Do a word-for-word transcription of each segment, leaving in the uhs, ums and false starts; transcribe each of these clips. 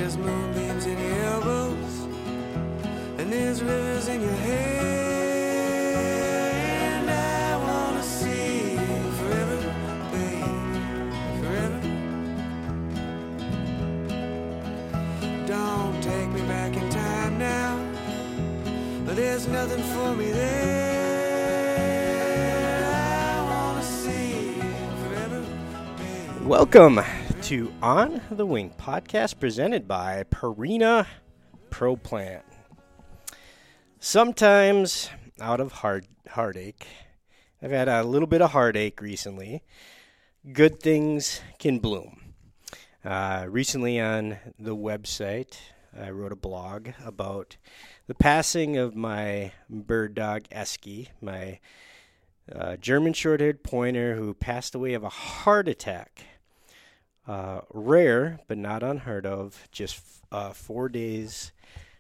There's moonbeams in your elbows, and there's rivers in your hair, and I wanna see you forever, babe, forever. Don't take me back in time now, but there's nothing for me there. I wanna see you forever, babe. Welcome to On the Wing podcast presented by Purina Pro Plan. Sometimes out of heart heartache, I've had a little bit of heartache recently, good things can bloom. Uh, recently on the website, I wrote a blog about the passing of my bird dog, Esky, my uh, German short-haired pointer who passed away of a heart attack. Uh, rare, but not unheard of, just uh, four days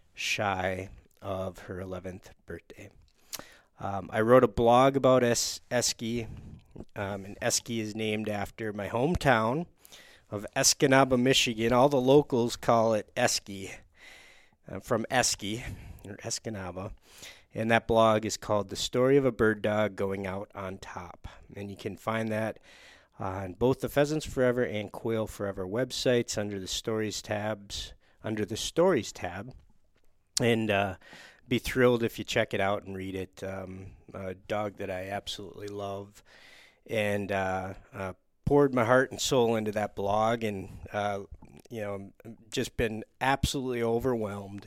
shy of her eleventh birthday. Um, I wrote a blog about es- Esky, um, and Esky is named after my hometown of Escanaba, Michigan. All the locals call it Esky. I'm from Esky, or Escanaba, and that blog is called The Story of a Bird Dog Going Out on Top, and you can find that on both the Pheasants Forever and Quail Forever websites under the Stories tabs, under the Stories tab, and uh, be thrilled if you check it out and read it. Um, a dog that I absolutely love, and uh, uh, poured my heart and soul into that blog, and uh, you know, just been absolutely overwhelmed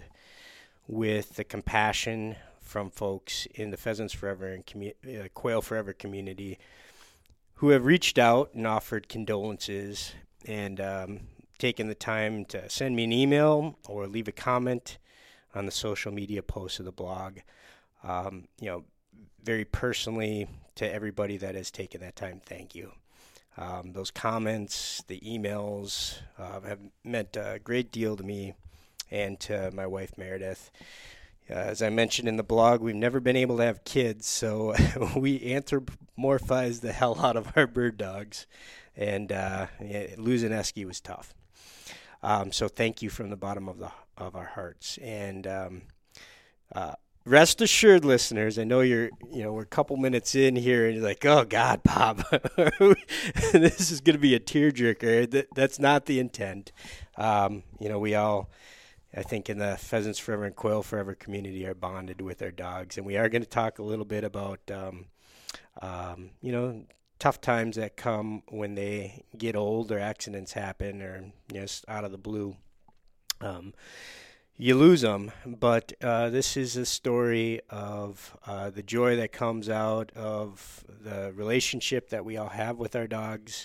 with the compassion from folks in the Pheasants Forever and commu- uh, Quail Forever community who have reached out and offered condolences and um, taken the time to send me an email or leave a comment on the social media posts of the blog. Um, you know, very personally to everybody that has taken that time, thank you. Um, those comments, the emails uh, have meant a great deal to me and to my wife, Meredith. Uh, as I mentioned in the blog, we've never been able to have kids, so we anthropomorphize the hell out of our bird dogs, and uh, yeah, losing Esky was tough. Um, so thank you from the bottom of the of our hearts, and um, uh, rest assured, listeners. I know you're, you know, we're a couple minutes in here, and you're like, "Oh God, Bob, this is going to be a tearjerker." That, that's not the intent. Um, you know, we all, I think, in the Pheasants Forever and Quail Forever community are bonded with our dogs. And we are going to talk a little bit about, um, um, you know, tough times that come when they get old or accidents happen or, you know, just out of the blue. Um, you lose them. But uh, this is a story of uh, the joy that comes out of the relationship that we all have with our dogs,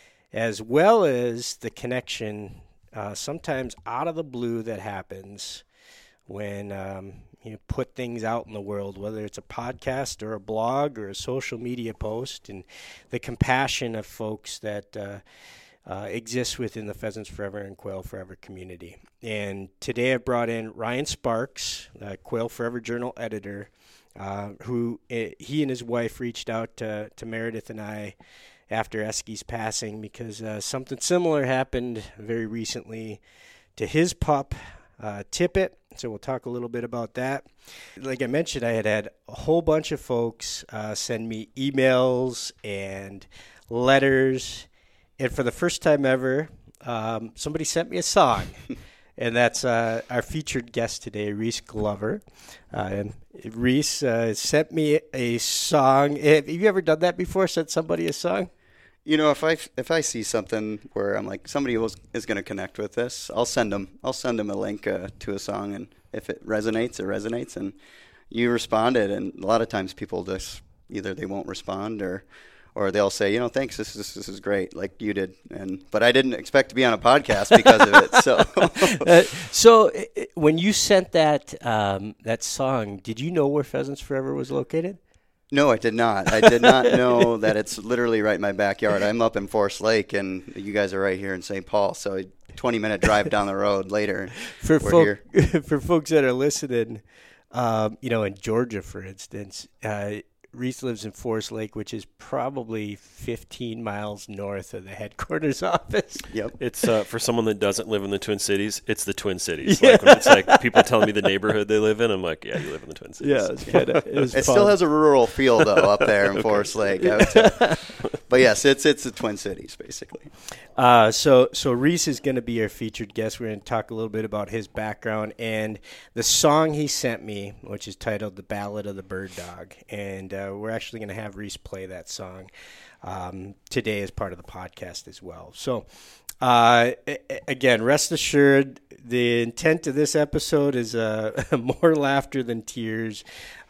as well as the connection Uh, sometimes out of the blue that happens when um, you put things out in the world, whether it's a podcast or a blog or a social media post, and the compassion of folks that uh, uh, exist within the Pheasants Forever and Quail Forever community. And today I've brought in Ryan Sparks, the Quail Forever Journal editor, uh, who uh, he and his wife reached out to, to Meredith and I after Esky's passing, because uh, something similar happened very recently to his pup, uh, Tippet. So we'll talk a little bit about that. Like I mentioned, I had had a whole bunch of folks uh, send me emails and letters. And for the first time ever, um, somebody sent me a song. And that's uh, our featured guest today, Reese Glover. Uh, and Reese uh, sent me a song. Have you ever done that before, sent somebody a song? You know, if I if I see something where I'm like, somebody was, is going to connect with this, I'll send them. I'll send them a link uh, to a song, and if it resonates, it resonates, and you responded. And a lot of times, people just either they won't respond or or they'll say, you know, thanks, this is this is great, like you did. And but I didn't expect to be on a podcast because of it. So, uh, so when you sent that um, that song, did you know where Pheasants Forever was located? No, I did not. I did not know that it's literally right in my backyard. I'm up in Forest Lake, and you guys are right here in Saint Paul. So a twenty-minute drive down the road later, for we're folk, here. For folks that are listening, um, you know, in Georgia, for instance, uh, Reese lives in Forest Lake, which is probably fifteen miles north of the headquarters office. Yep. It's uh, for someone that doesn't live in the Twin Cities. It's the Twin Cities. Yeah. Like when it's like people telling me the neighborhood they live in, I'm like, yeah, you live in the Twin Cities. Yeah, it's kinda, it was It fun. still has a rural feel though up there in Okay. Forest Lake. I would tell. But yes, it's it's the Twin Cities basically. Uh, so, so Reese is going to be our featured guest. We're going to talk a little bit about his background and the song he sent me, which is titled "The Ballad of the Bird Dog." And uh, we're actually going to have Reese play that song um, today as part of the podcast as well. So, uh, again, rest assured, the intent of this episode is uh, more laughter than tears.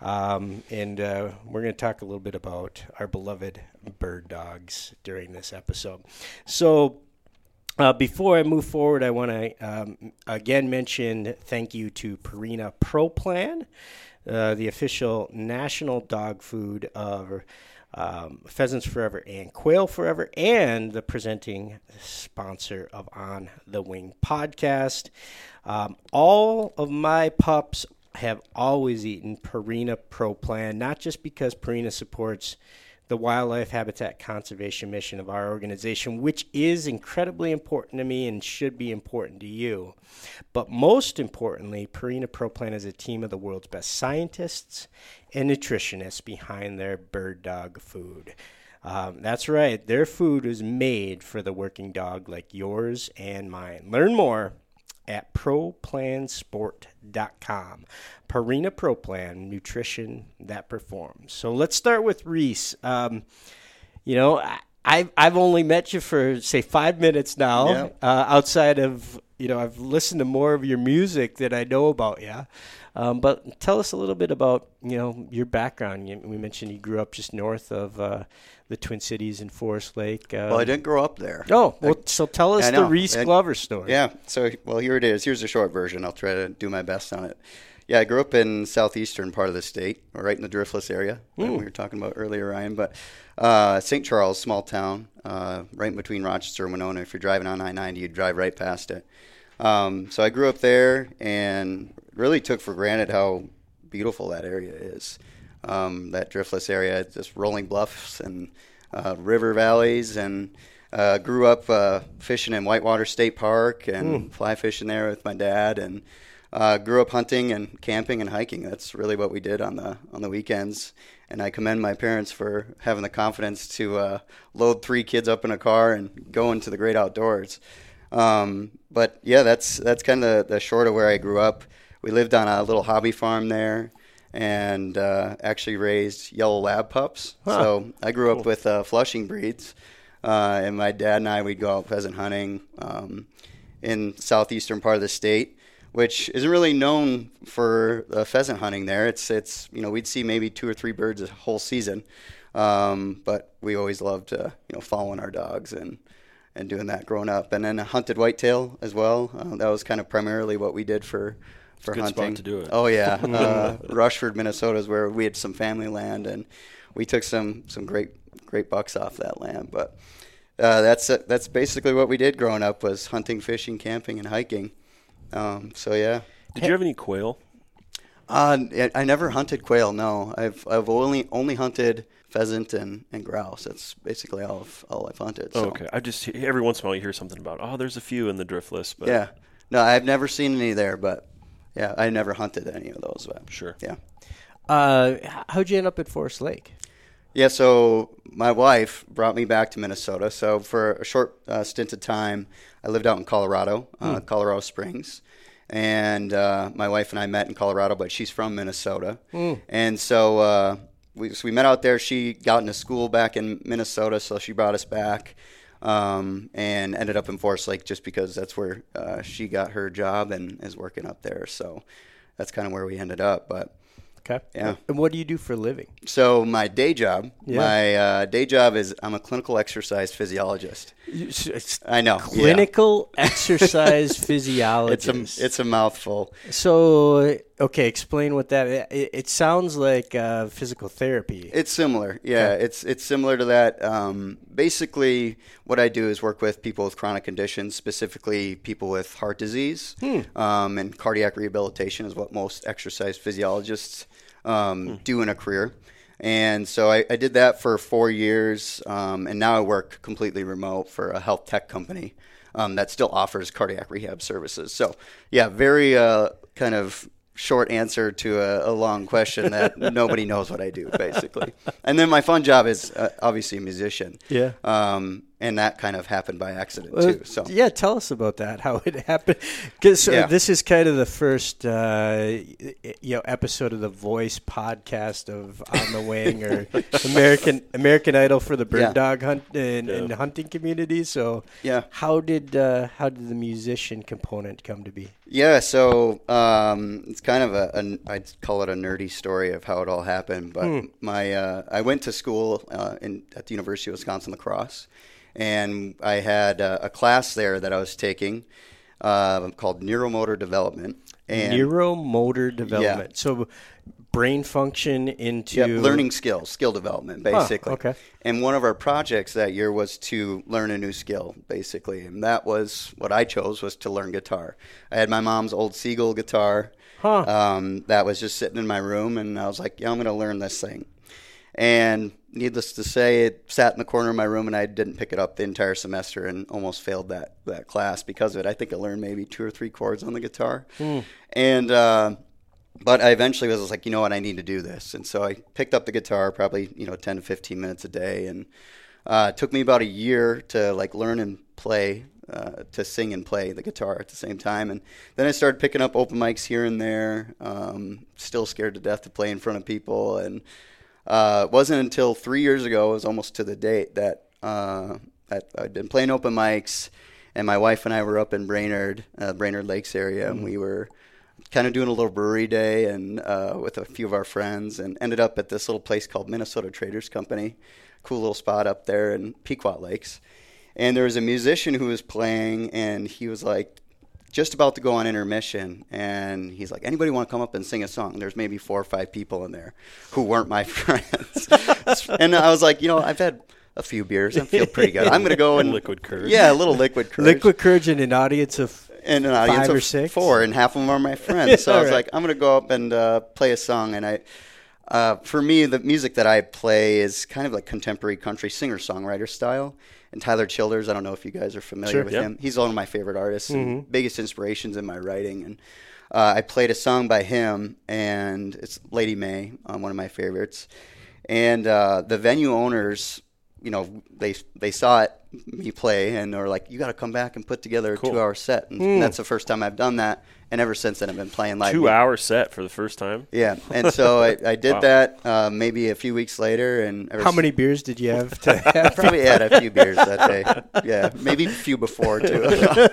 Um, and uh, we're going to talk a little bit about our beloved bird dogs during this episode. So uh, before I move forward, I want to um, again mention thank you to Purina Pro Plan, uh, the official national dog food of um, Pheasants Forever and Quail Forever, and the presenting sponsor of On the Wing podcast. Um, all of my pups have always eaten Purina Pro Plan, not just because Purina supports the wildlife habitat conservation mission of our organization, which is incredibly important to me and should be important to you, but most importantly, Purina Pro Plan is a team of the world's best scientists and nutritionists behind their bird dog food. Um, that's right, their food is made for the working dog like yours and mine. Learn more at pro plan sport dot com. Purina Pro Plan, nutrition that performs. So let's start with Reese. Um, you know, I, I've, I've only met you for, say, five minutes now. Yeah. Uh, outside of, you know, I've listened to more of your music than I know about you. Um, but tell us a little bit about, you know, your background. You, we mentioned you grew up just north of uh, the Twin Cities in Forest Lake. Um, Well, I didn't grow up there. Oh, well, so tell us I the know. Reese And- Glover story. Yeah. So, well, here it is. Here's the short version. I'll try to do my best on it. Yeah, I grew up in southeastern part of the state, right in the Driftless area that we were talking about earlier, Ryan. But uh, Saint Charles, small town, uh, right in between Rochester and Winona. If you're driving on I ninety, you'd drive right past it. Um, so I grew up there and really took for granted how beautiful that area is. Um, that Driftless area, just rolling bluffs and uh, river valleys, and uh, grew up uh, fishing in Whitewater State Park and mm. fly fishing there with my dad, and uh, grew up hunting and camping and hiking. That's really what we did on the on the weekends. And I commend my parents for having the confidence to uh, load three kids up in a car and go into the great outdoors. Um, but yeah, that's that's kind of the, the short of where I grew up. We lived on a little hobby farm there, and uh, actually raised yellow lab pups. Huh. So I grew up with uh, Flushing breeds, uh, and my dad and I, we'd go out pheasant hunting um, in southeastern part of the state, which isn't really known for uh, pheasant hunting there. It's it's you know we'd see maybe two or three birds a whole season, um, but we always loved uh, you know following our dogs and. and doing that growing up. And then I hunted whitetail as well. Uh, that was kind of primarily what we did for, for It's a good hunting. spot to do it. Oh, yeah. uh, Rushford, Minnesota is where we had some family land, and we took some, some great great bucks off that land. But uh, that's uh, that's basically what we did growing up, was hunting, fishing, camping, and hiking. Um, so, yeah. Did you have any quail? Uh, I I never hunted quail, no. I've I've only only hunted pheasant and, and grouse. That's basically all I've, all I've hunted. So. Oh, okay. I just every once in a while you hear something about, oh, there's a few in the Driftless. But Yeah. No, I've never seen any there, but yeah, I never hunted any of those. But Sure. Yeah. Uh, how'd you end up at Forest Lake? Yeah, so my wife brought me back to Minnesota. So for a short uh, stint of time, I lived out in Colorado, uh, Hmm. Colorado Springs. And uh, my wife and I met in Colorado, but she's from Minnesota. Hmm. And so, uh, we, so we met out there. She got into school back in Minnesota, so she brought us back, um, and ended up in Forest Lake just because that's where uh, she got her job and is working up there. So that's kind of where we ended up. But Okay. Yeah. And what do you do for a living? so my day job, Yeah. my uh, day job is I'm a clinical exercise physiologist. It's I know. yeah. clinical exercise It's physiologist. a it's a mouthful. So, okay, explain what that. It, it sounds like uh, physical therapy. It's similar, yeah. Okay. It's it's similar to that. Um, basically, what I do is work with people with chronic conditions, specifically people with heart disease, Hmm. um, and cardiac rehabilitation is what most exercise physiologists um, do in a career. And so I, I did that for four years, um, and now I work completely remote for a health tech company um, that still offers cardiac rehab services. So, yeah, very uh, kind of short answer to a, a long question that nobody knows what I do, basically. And then my fun job is uh, obviously a musician. Yeah. Um, and that kind of happened by accident, Well, too. So yeah, tell us about that, how it happened. Because Yeah. this is kind of the first uh, you know episode of the Voice podcast of On the Wing or American American Idol for the bird Yeah. dog hunt and, Yeah. and hunting community. So Yeah. how did uh, how did the musician component come to be? Yeah, so um, it's kind of a, a, I'd call it a nerdy story of how it all happened. But Hmm. my, uh, I went to school uh, in at the University of Wisconsin La Crosse, and I had uh, a class there that I was taking uh, called Neuromotor Development. And Neuromotor development. So brain function into yeah, learning skills, skill development, basically. okay. And one of our projects that year was to learn a new skill, basically. And that was what I chose, was to learn guitar. I had my mom's old Siegel guitar. Huh. Um, that was just sitting in my room, and I was like, yeah, I'm going to learn this thing. And needless to say, it sat in the corner of my room, and I didn't pick it up the entire semester and almost failed that, that class because of it. I think I learned maybe two or three chords on the guitar. And uh, but I eventually was like, you know what, I need to do this. And so I picked up the guitar probably, you know, ten to fifteen minutes a day. And uh, it took me about a year to like learn and play, uh, to sing and play the guitar at the same time. And then I started picking up open mics here and there, um, still scared to death to play in front of people. And uh, it wasn't until three years ago, it was almost to the date, that uh, I, I'd been playing open mics. And my wife and I were up in Brainerd, uh, Brainerd Lakes area, and we were kind of doing a little brewery day and uh, with a few of our friends, and ended up at this little place called Minnesota Traders Company, cool little spot up there in Pequot Lakes. And there was a musician who was playing, and he was like just about to go on intermission, and he's like, anybody want to come up and sing a song? There's maybe four or five people in there who weren't my friends. And I was like, you know, I've had a few beers. I feel pretty good. I'm going to go and Liquid courage. Yeah, a little liquid courage. Liquid courage in an audience of And an audience five of or six? four, and half of them are my friends. So I was Right. like, I'm going to go up and uh, play a song. And I, uh, for me, the music that I play is kind of like contemporary country singer-songwriter style. And Tyler Childers, I don't know if you guys are familiar Sure. with Yeah. him. He's one of my favorite artists and Mm-hmm. biggest inspirations in my writing. And uh, I played a song by him, and it's Lady May, um, one of my favorites. And uh, the venue owners, you know, they they saw it, me play, and they were like, you got to come back and put together a Cool. two-hour set. And that's the first time I've done that. And ever since then, I've been playing live. Two hour set for the first time. Yeah. And so I, I did Wow. that uh, maybe a few weeks later. And ever how s- many beers did you have to I have? probably had a few beers that day. Yeah. Maybe a few before, too.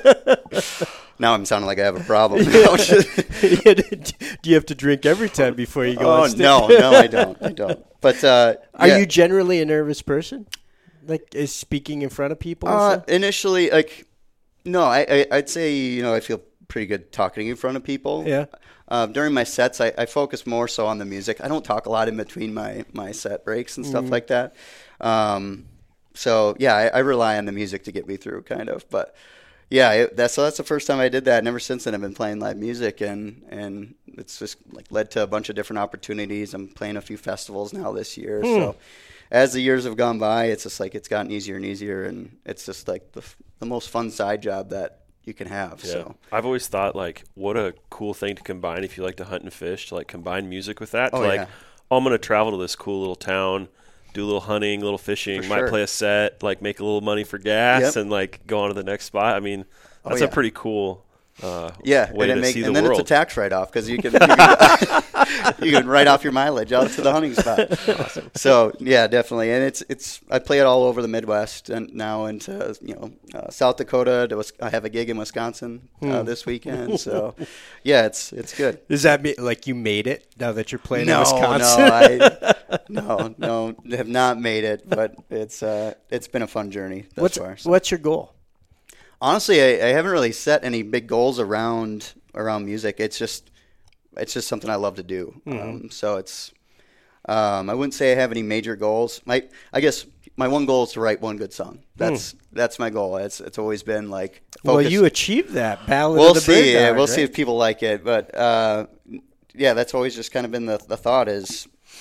Now I'm sounding like I have a problem. No, just- Do you have to drink every time before you go oh, on stage? no, no, I don't. I don't. But uh, Are yeah. you generally a nervous person? Like, is speaking in front of people? and Uh, stuff? initially, like, no, I, I, I'd say, you know, I feel pretty good talking in front of people. Yeah. Uh, during my sets, I, I focus more so on the music. I don't talk a lot in between my, my set breaks and stuff like that. Um, so, yeah, I, I rely on the music to get me through, kind of. But, yeah, it, that's so that's the first time I did that. And ever since then, I've been playing live music, and, and it's just like led to a bunch of different opportunities. I'm playing a few festivals now this year. So as the years have gone by, it's just like it's gotten easier and easier, and it's just like the, f- the most fun side job that you can have. Yeah. So I've always thought, like, what a cool thing to combine if you like to hunt and fish, to like combine music with that. To Oh, like, yeah. oh, I'm going to travel to this cool little town, do a little hunting, a little fishing, For might sure. play a set, like make a little money for gas, Yep. and like go on to the next spot. I mean, Oh, that's yeah. a pretty cool uh, yeah, way and, it to make, see the and then world. it's a tax write-off because you can you can, you can write off your mileage out to the hunting spot. So yeah, definitely, and it's it's I play it all over the Midwest and now into you know uh, South Dakota. To, Wis- I have a gig in Wisconsin uh, this weekend. So yeah, it's it's good. Does that mean like you made it now that you're playing No, in Wisconsin? no, I no no have not made it, but it's uh it's been a fun journey thus what's far. So. what's your goal? Honestly, I, I haven't really set any big goals around around music. It's just it's just something I love to do. Um, so it's um, I wouldn't say I have any major goals. My I guess my one goal is to write one good song. That's that's my goal. It's it's always been like Well, focus- you achieved that. Ballad we'll of the see. Bird Yeah, Dog, we'll see right? if people like it. But uh, yeah, that's always just kind of been the the thought is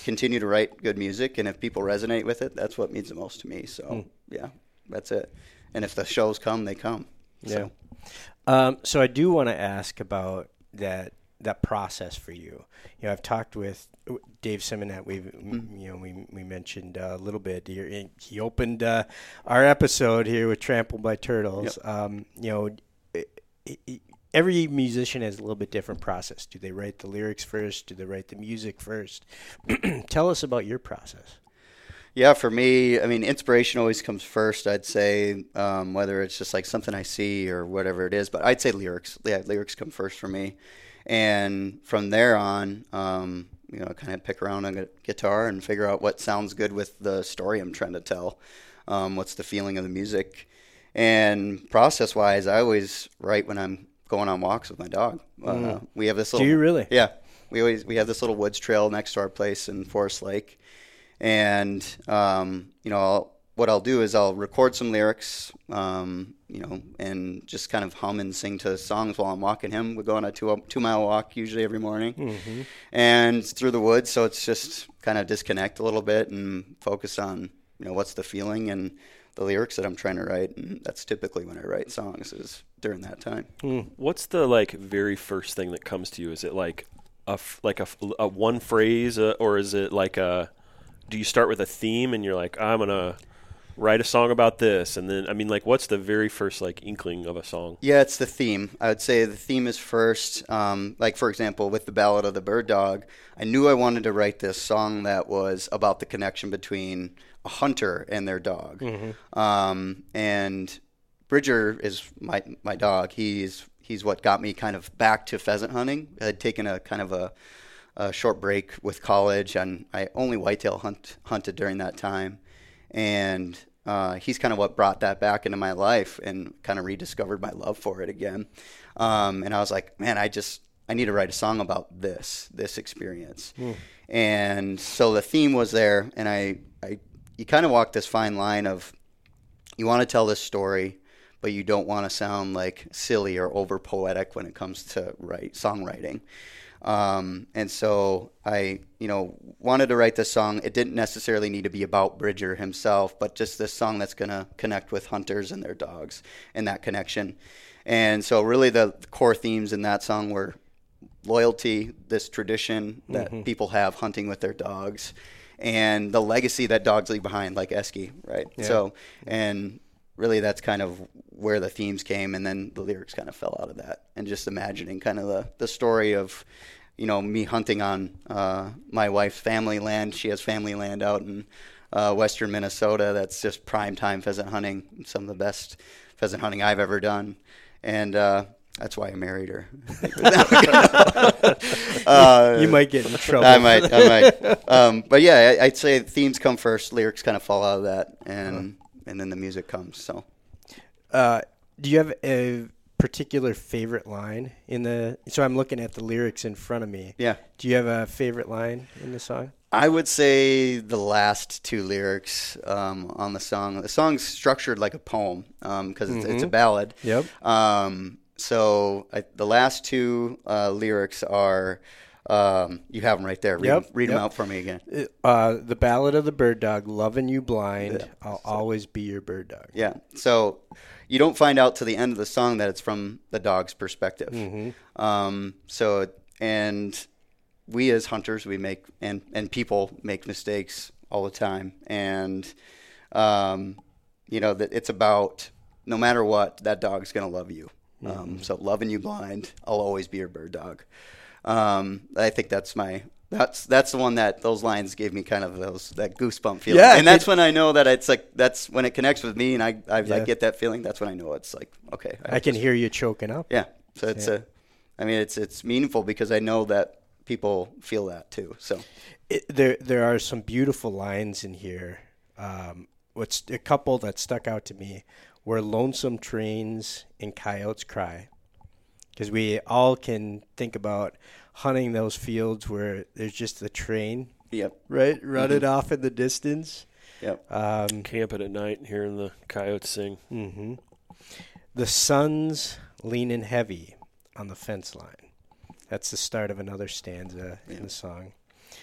continue to write good music, and if people resonate with it, that's what means the most to me. So Mm. yeah, that's it. And if the shows come, they come. Yeah. So. Um, so I do want to ask about that that process for you. You know, I've talked with Dave Simonet. We've Mm. you know we we mentioned uh, a little bit here. He opened uh, our episode here with "Trampled by Turtles." Yep. Um, you know, it, it, it, every musician has a little bit different process. Do they write the lyrics first? Do they write the music first? Tell us about your process. Yeah, for me, I mean, inspiration always comes first, I'd say, um, whether it's just like something I see or whatever it is. But I'd say lyrics. Yeah, lyrics come first for me. And from there on, um, you know, kind of pick around on a guitar and figure out what sounds good with the story I'm trying to tell. Um, what's the feeling of the music? And process-wise, I always write when I'm going on walks with my dog. Mm. Uh, we have this Do little... you really? Yeah. We always we have this little woods trail next to our place in Forest Lake. And, um, you know, I'll, what I'll do is I'll record some lyrics, um, you know, and just kind of hum and sing to songs while I'm walking him. We go on a two, two mile walk usually every morning. Mm-hmm. And it's through the woods, so it's just kind of disconnect a little bit and focus on, you know, what's the feeling and the lyrics that I'm trying to write. And that's typically when I write songs, is during that time. Mm. What's the like very first thing that comes to you? Is it like a f- like a, f- a one phrase, uh, or is it like a? Do you start with a theme and you're like, I'm gonna write a song about this, and then I mean, like, what's the very first like inkling of a song? Yeah, it's the theme. I would say the theme is first. Um, like, for example, with the Ballad of the Bird Dog, I knew I wanted to write this song that was about the connection between a hunter and their dog. Mm-hmm. Um, and Bridger is my my dog. He's he's what got me kind of back to pheasant hunting. I had taken a kind of a, a short break with college, and I only whitetail hunt hunted during that time. And uh, he's kind of what brought that back into my life and kind of rediscovered my love for it again. Um, and I was like, man, I just I need to write a song about this this experience. Mm. And so the theme was there, and I, I you kind of walk this fine line of you want to tell this story, but you don't want to sound like silly or over poetic when it comes to write songwriting. Um, and so I, you know, wanted to write this song. It didn't necessarily need to be about Bridger himself, but just this song that's going to connect with hunters and their dogs and that connection. And so really the core themes in that song were loyalty, this tradition that Mm-hmm. people have hunting with their dogs, and the legacy that dogs leave behind, like Esky, right? Yeah. So, and really that's kind of where the themes came, and then the lyrics kind of fell out of that, and just imagining kind of the, the story of, you know, me hunting on uh, my wife's family land. She has family land out in uh, western Minnesota that's just prime time pheasant hunting, some of the best pheasant hunting I've ever done. And uh, that's why I married her. uh, You might get in trouble. I might, I might. Um, but yeah, I, I'd say themes come first, lyrics kind of fall out of that, and and then the music comes. So, Uh, do you have a particular favorite line in the? So I'm looking at the lyrics in front of me. yeah, Do you have a favorite line in the song? I would say the last two lyrics um, on the song. The song's structured like a poem because it's, it's a Mhm. ballad. Yep. Um, so I, the last two uh, lyrics are. Um, you have them right there. Read, Yep, them, read yep. them out for me again. Uh, the Ballad of the Bird Dog, loving you blind. Yeah. I'll always be your bird dog. Yeah. So you don't find out to the end of the song that it's from the dog's perspective. Mm-hmm. Um, so, and we as hunters, we make, and, and people make mistakes all the time. And, um, you know, that it's about no matter what, that dog's going to love you. Um, Mm-hmm. so loving you blind, I'll always be your bird dog. Um, I think that's my, that's, that's the one that those lines gave me kind of those, that goosebump feeling. Yeah, and that's it- when I know that it's like, that's when it connects with me and I, I, I Yeah. get that feeling. That's when I know it's like, okay. I can hear you choking up. Yeah. So it's Yeah. a, I mean, it's, it's meaningful because I know that people feel that too. So It, there, there are some beautiful lines in here. Um, what's a couple that stuck out to me were "Lonesome trains and coyotes cry," because we all can think about hunting those fields where there's just the train, yep. right, running off in the distance. Yep. Um, Camping at night and hearing the coyotes sing. hmm The sun's leaning heavy on the fence line. That's the start of another stanza Yeah. in the song.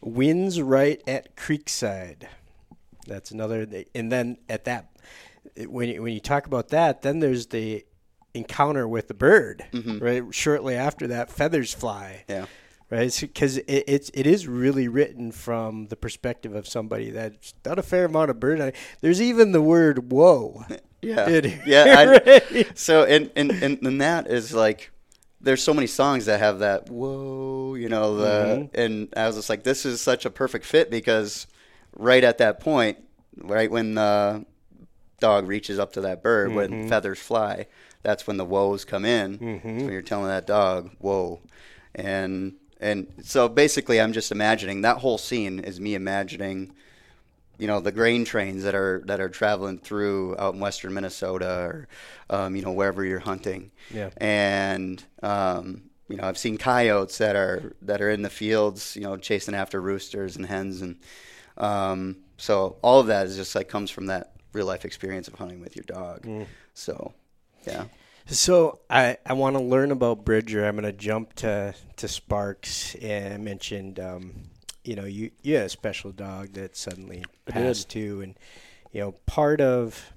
Winds Right at Creekside. That's another. And then at that, when you, when you talk about that, then there's the encounter with the bird, Mhm. right? Shortly after that, Feathers Fly. Yeah. Right, because it, it's it is really written from the perspective of somebody that's done a fair amount of bird hunting. There's even the word "whoa." Yeah. in here, Yeah. I, right? so, and, and, and, and that is like, there's so many songs that have that, whoa, you know, the, Mhm. and I was just like, this is such a perfect fit because right at that point, right when the dog reaches up to that bird, when Mhm. feathers fly, that's when the whoas come in. Mhm. So when you're telling that dog, whoa. And, and so basically I'm just imagining, that whole scene is me imagining, you know, the grain trains that are that are traveling through out in western Minnesota or, um, you know, wherever you're hunting. Yeah. And, um, you know, I've seen coyotes that are that are in the fields, you know, chasing after roosters and hens. And um, so all of that is just like comes from that real life experience of hunting with your dog. Mm. So, yeah. So I, I want to learn about Bridger. I'm going to jump to to Sparks. And I mentioned, um, you know, you you had a special dog that suddenly I passed too, and you know, part of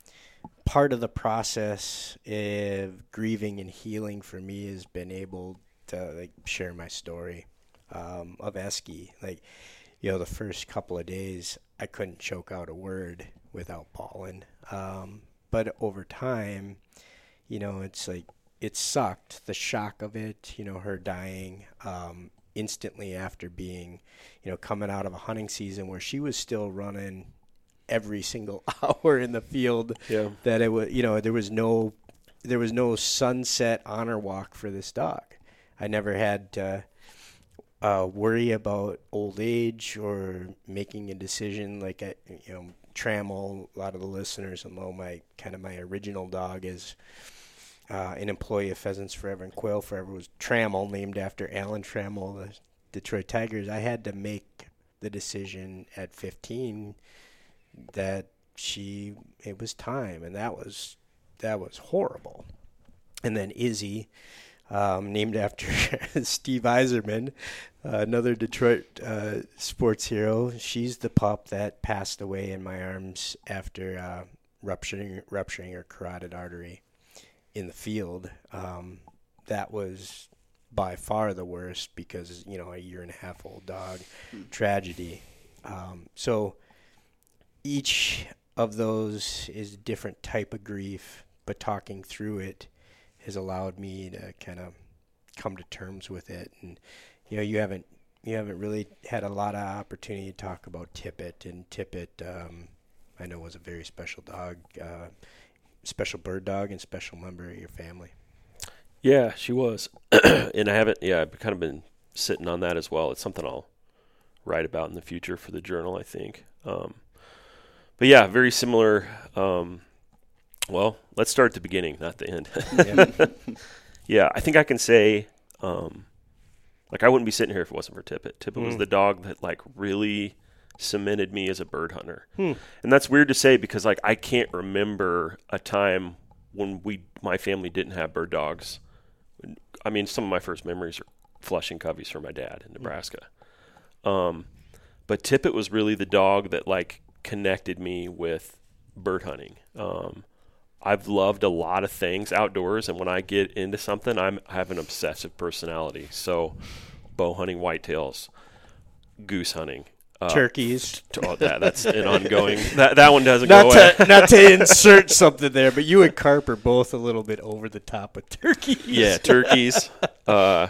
part of the process of grieving and healing for me has been able to like share my story um, of Esky. Like, you know, the first couple of days I couldn't choke out a word without bawling, um, but over time, you know, it's like it sucked, the shock of it, you know, her dying um, instantly after being, you know, coming out of a hunting season where she was still running every single hour in the field. Yeah. That it was, you know, there was no, there was no sunset honor walk for this dog. I never had to uh, worry about old age or making a decision. Like, I, you know, Trammell, a lot of the listeners will know my kind of my original dog is uh, an employee of Pheasants Forever and Quail Forever was Trammell, named after Alan Trammell, the Detroit Tigers. I had to make the decision at fifteen that she it was time, and that was that was horrible. And then Izzy, um, named after Steve Eiserman, uh, another Detroit uh, sports hero. She's the pup that passed away in my arms after uh, rupturing rupturing her carotid artery in the field. Um, that was by far the worst because, you know, a year and a half old dog, tragedy. Um, so each of those is a different type of grief, but talking through it has allowed me to kind of come to terms with it. And, you know, you haven't you haven't really had a lot of opportunity to talk about Tippett, and Tippett, um, I know, was a very special dog, uh, special bird dog and special member of your family. Yeah, she was. And I haven't, yeah, I've kind of been sitting on that as well. It's something I'll write about in the future for the journal, I think. Um, but yeah, very similar. Um, well, let's start at the beginning, not the end. Yeah. Yeah, I think I can say, um, like, I wouldn't be sitting here if it wasn't for Tippett. Tippett Mm. was the dog that, like, really cemented me as a bird hunter. Hmm. And that's weird to say because, like, I can't remember a time when we, my family didn't have bird dogs. I mean, some of my first memories are flushing coveys for my dad in Nebraska. Um, but Tippett was really the dog that, like, connected me with bird hunting. Um, I've loved a lot of things outdoors, and when I get into something, I'm, I have an obsessive personality. So, bow hunting whitetails, goose hunting. Uh, Turkeys. Oh, that, that's an ongoing. That that one doesn't Not go away. to, not to insert something there, but you and Carp are both a little bit over the top with turkeys. Yeah, turkeys. Uh,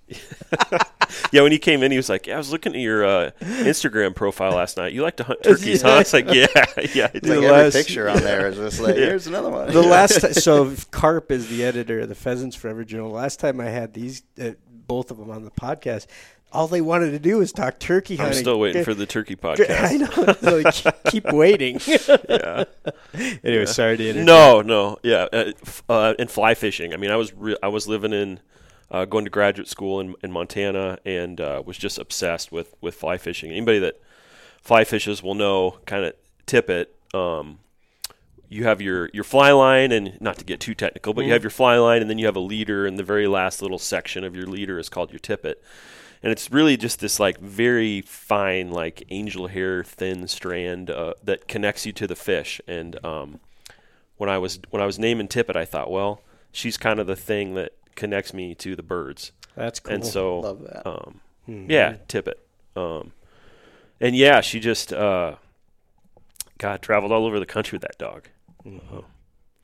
yeah, when he came in, he was like, yeah, I was looking at your uh, Instagram profile last night. You like to hunt turkeys, huh? Yeah. It's like, yeah, yeah. I It's do. like The every last- picture on there is just like, here's another one. The last ti- so Carp is the editor of the Pheasants Forever Journal. Last time I had these, uh, both of them on the podcast, all they wanted to do was talk turkey I'm hunting. still waiting for the turkey podcast. I know. So, like, keep, keep waiting. Yeah. Anyway, sorry to interrupt. No, no, yeah, uh, f- uh, and fly fishing. I mean, I was re- I was living in, uh, going to graduate school in, in Montana, and uh, was just obsessed with, with fly fishing. Anybody that fly fishes will know, kind of Tippett. Um, you have your, your fly line, and not to get too technical, but Mm. you have your fly line, and then you have a leader, and the very last little section of your leader is called your Tippett. and it's really just this like very fine, like angel hair, thin strand uh, that connects you to the fish. And um, when I was when I was naming Tippet, I thought, well, she's kind of the thing that connects me to the birds. That's cool. And so, Love that. Um, Mhm. yeah, Tippet. Um, and yeah, she just, uh, God, traveled all over the country with that dog. Mhm. Um,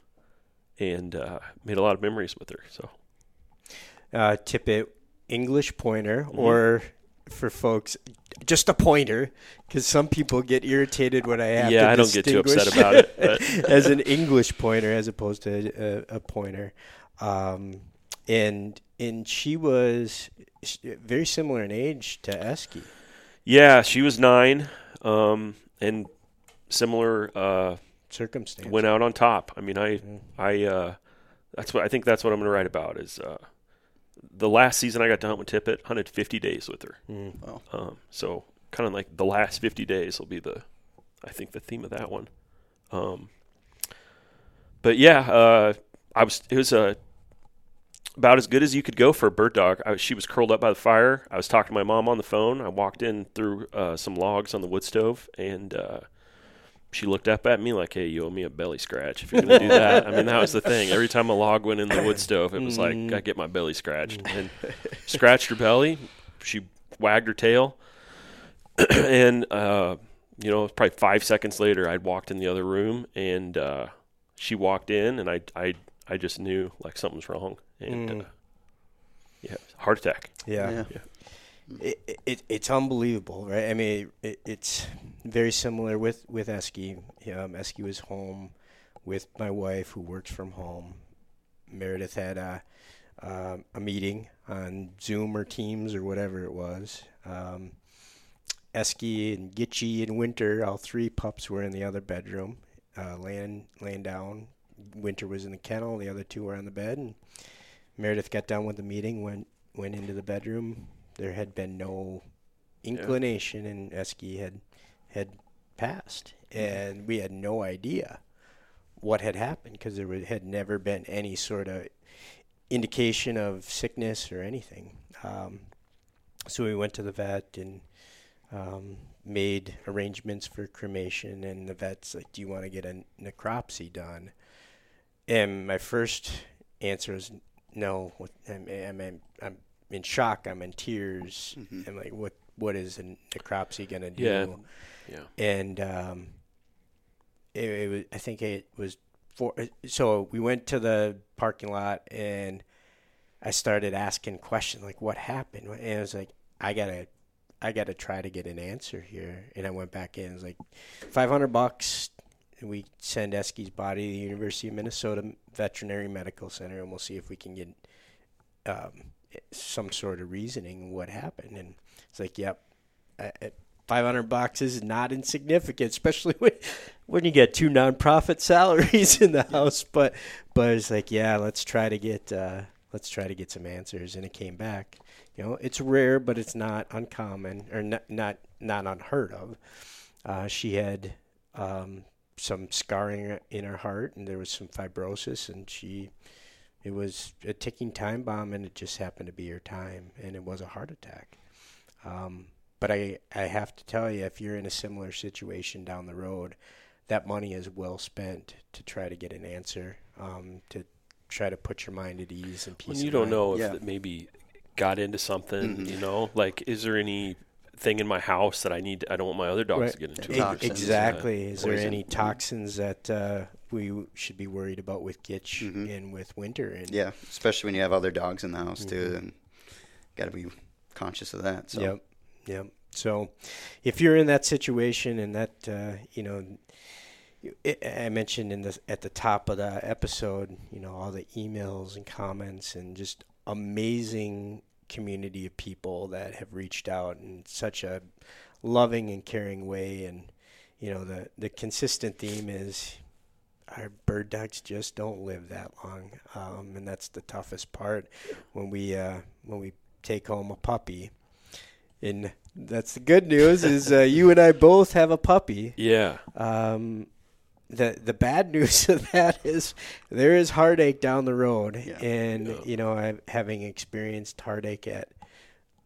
and uh, made a lot of memories with her. So, Uh, Tippet, English pointer, Mm-hmm. or for folks, just a pointer, because some people get irritated when I have yeah, to I don't get too upset distinguish about it. But as an English pointer as opposed to a, a pointer. Um, and and she was s- very similar in age to Esky. yeah, she was nine, um, and similar. Uh, Circumstance. went out on top. I mean, I, Mm. I, uh, that's what I think. That's what I'm going to write about. Is uh, the last season I got to hunt with Tippet, hunted fifty days with her. Mm. Wow. Um, so kind of like the last fifty days will be the, I think the theme of that one. Um, but yeah, uh, I was. It was a. About as good as you could go for a bird dog. I, she was curled up by the fire. I was talking to my mom on the phone. I walked in through uh, some logs on the wood stove, and uh, she looked up at me like, hey, you owe me a belly scratch if you're going to do that. I mean, that was the thing. Every time a log went in the wood stove, it was like, I get my belly scratched. And scratched her belly. She wagged her tail. and, uh, you know, probably five seconds later, I'd walked in the other room, and uh, she walked in, and I, I, I just knew, like, something's wrong. And, Mm. uh, yeah, heart attack. Yeah. Yeah. It, it it's unbelievable, right? I mean, it, it's very similar with with Esky. Um, Esky was home with my wife, who works from home. Meredith had a um, a meeting on Zoom or Teams or whatever it was. Um, Esky and Gitchy and Winter, all three pups, were in the other bedroom, uh, laying laying down. Winter was in the kennel. The other two were on the bed, and Meredith got done with the meeting, went went into the bedroom. There had been no inclination, and Esky had had passed, and we had no idea what had happened because there was, had never been any sort of indication of sickness or anything. Um, so we went to the vet and um, made arrangements for cremation, and the vet's like, "Do you want to get a necropsy done?" And my first answer was no. I'm, I'm, I'm in shock. I'm in tears. Mhm. I'm like, what? What is a necropsy gonna do? Yeah. Yeah. And um, it, it was. I think it was for. So we went to the parking lot, and I started asking questions like, "What happened?" And it was like, "I gotta, I gotta try to get an answer here." And I went back in. It was like five hundred bucks. And we send Esky's body to the University of Minnesota Veterinary Medical Center, and we'll see if we can get um, some sort of reasoning what happened. And it's like, yep, uh, five hundred bucks is not insignificant, especially when when you get two nonprofit salaries in the house. But but it's like, yeah, let's try to get uh, let's try to get some answers. And it came back. You know, it's rare, but it's not uncommon or not not not unheard of. Uh, she had um, some scarring in her heart, and there was some fibrosis, and she. It was a ticking time bomb, and it just happened to be her time, and it was a heart attack. Um, but I, I have to tell you, if you're in a similar situation down the road, that money is well spent to try to get an answer, um, to try to put your mind at ease and peace. When you of don't mind. know if Yeah. it maybe got into something, Mhm. you know, like, is there any thing in my house that I need? I don't want my other dogs Right. to get into. E- it. toxins, exactly. Is there poison. any toxins that uh, we should be worried about with Gitch Mhm. and with Winter? And Yeah, especially when you have other dogs in the house Mhm. too, and got to be conscious of that. So. Yep, yep. So, if you're in that situation, and that uh, you know, it, I mentioned in the at the top of the episode, you know, all the emails and comments and just amazing community of people that have reached out in such a loving and caring way, and you know, the the consistent theme is our bird dogs just don't live that long, um, and that's the toughest part when we uh, when we take home a puppy. And that's the good news is uh, you and I both have a puppy. Yeah. Um, the the bad news of that is there is heartache down the road, Yeah. and Yeah. you know, I, having experienced heartache at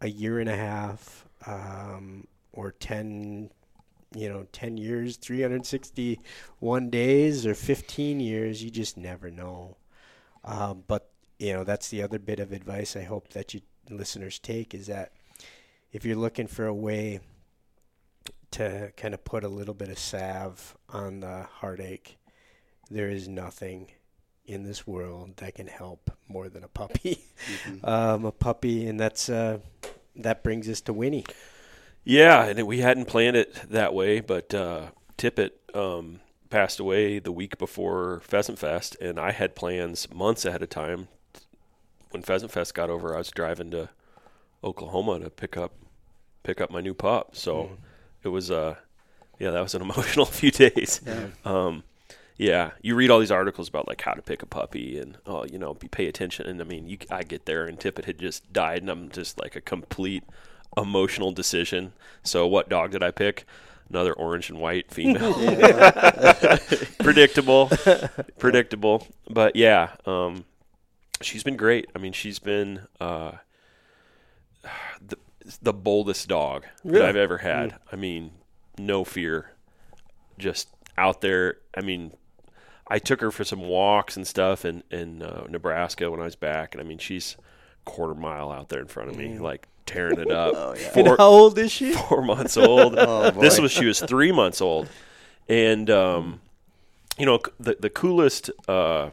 a year and a half, um, or ten, you know, ten years, three hundred sixty-one days, or fifteen years, you just never know. Um, but, you know, that's the other bit of advice I hope that you listeners take, is that if you're looking for a way to kind of put a little bit of salve on the heartache, there is nothing in this world that can help more than a puppy. Mm-hmm. um, a puppy, and that's uh, that brings us to Winnie. Yeah, and we hadn't planned it that way, but uh, Tippett um, passed away the week before Pheasant Fest, and I had plans months ahead of time. When Pheasant Fest got over, I was driving to Oklahoma to pick up pick up my new pup. So mm. it was, uh, yeah, that was an emotional few days. Yeah. Um, yeah, you read all these articles about like how to pick a puppy and oh, you know, be pay attention. And I mean, you, I get there and Tippett had just died, and I'm just like a complete emotional decision. So what dog did I pick? Another orange and white female. Predictable, predictable. But yeah, um, she's been great. I mean, she's been uh, the the boldest dog really? that I've ever had. Mm. I mean, no fear, just out there. I mean, I took her for some walks and stuff in in uh, Nebraska when I was back, and I mean, she's a quarter mile out there in front of me, mm. like tearing it up. Oh, yeah. And how old is she? Four months old. Oh, boy. This was she was three months old, and um, you know, the the coolest uh,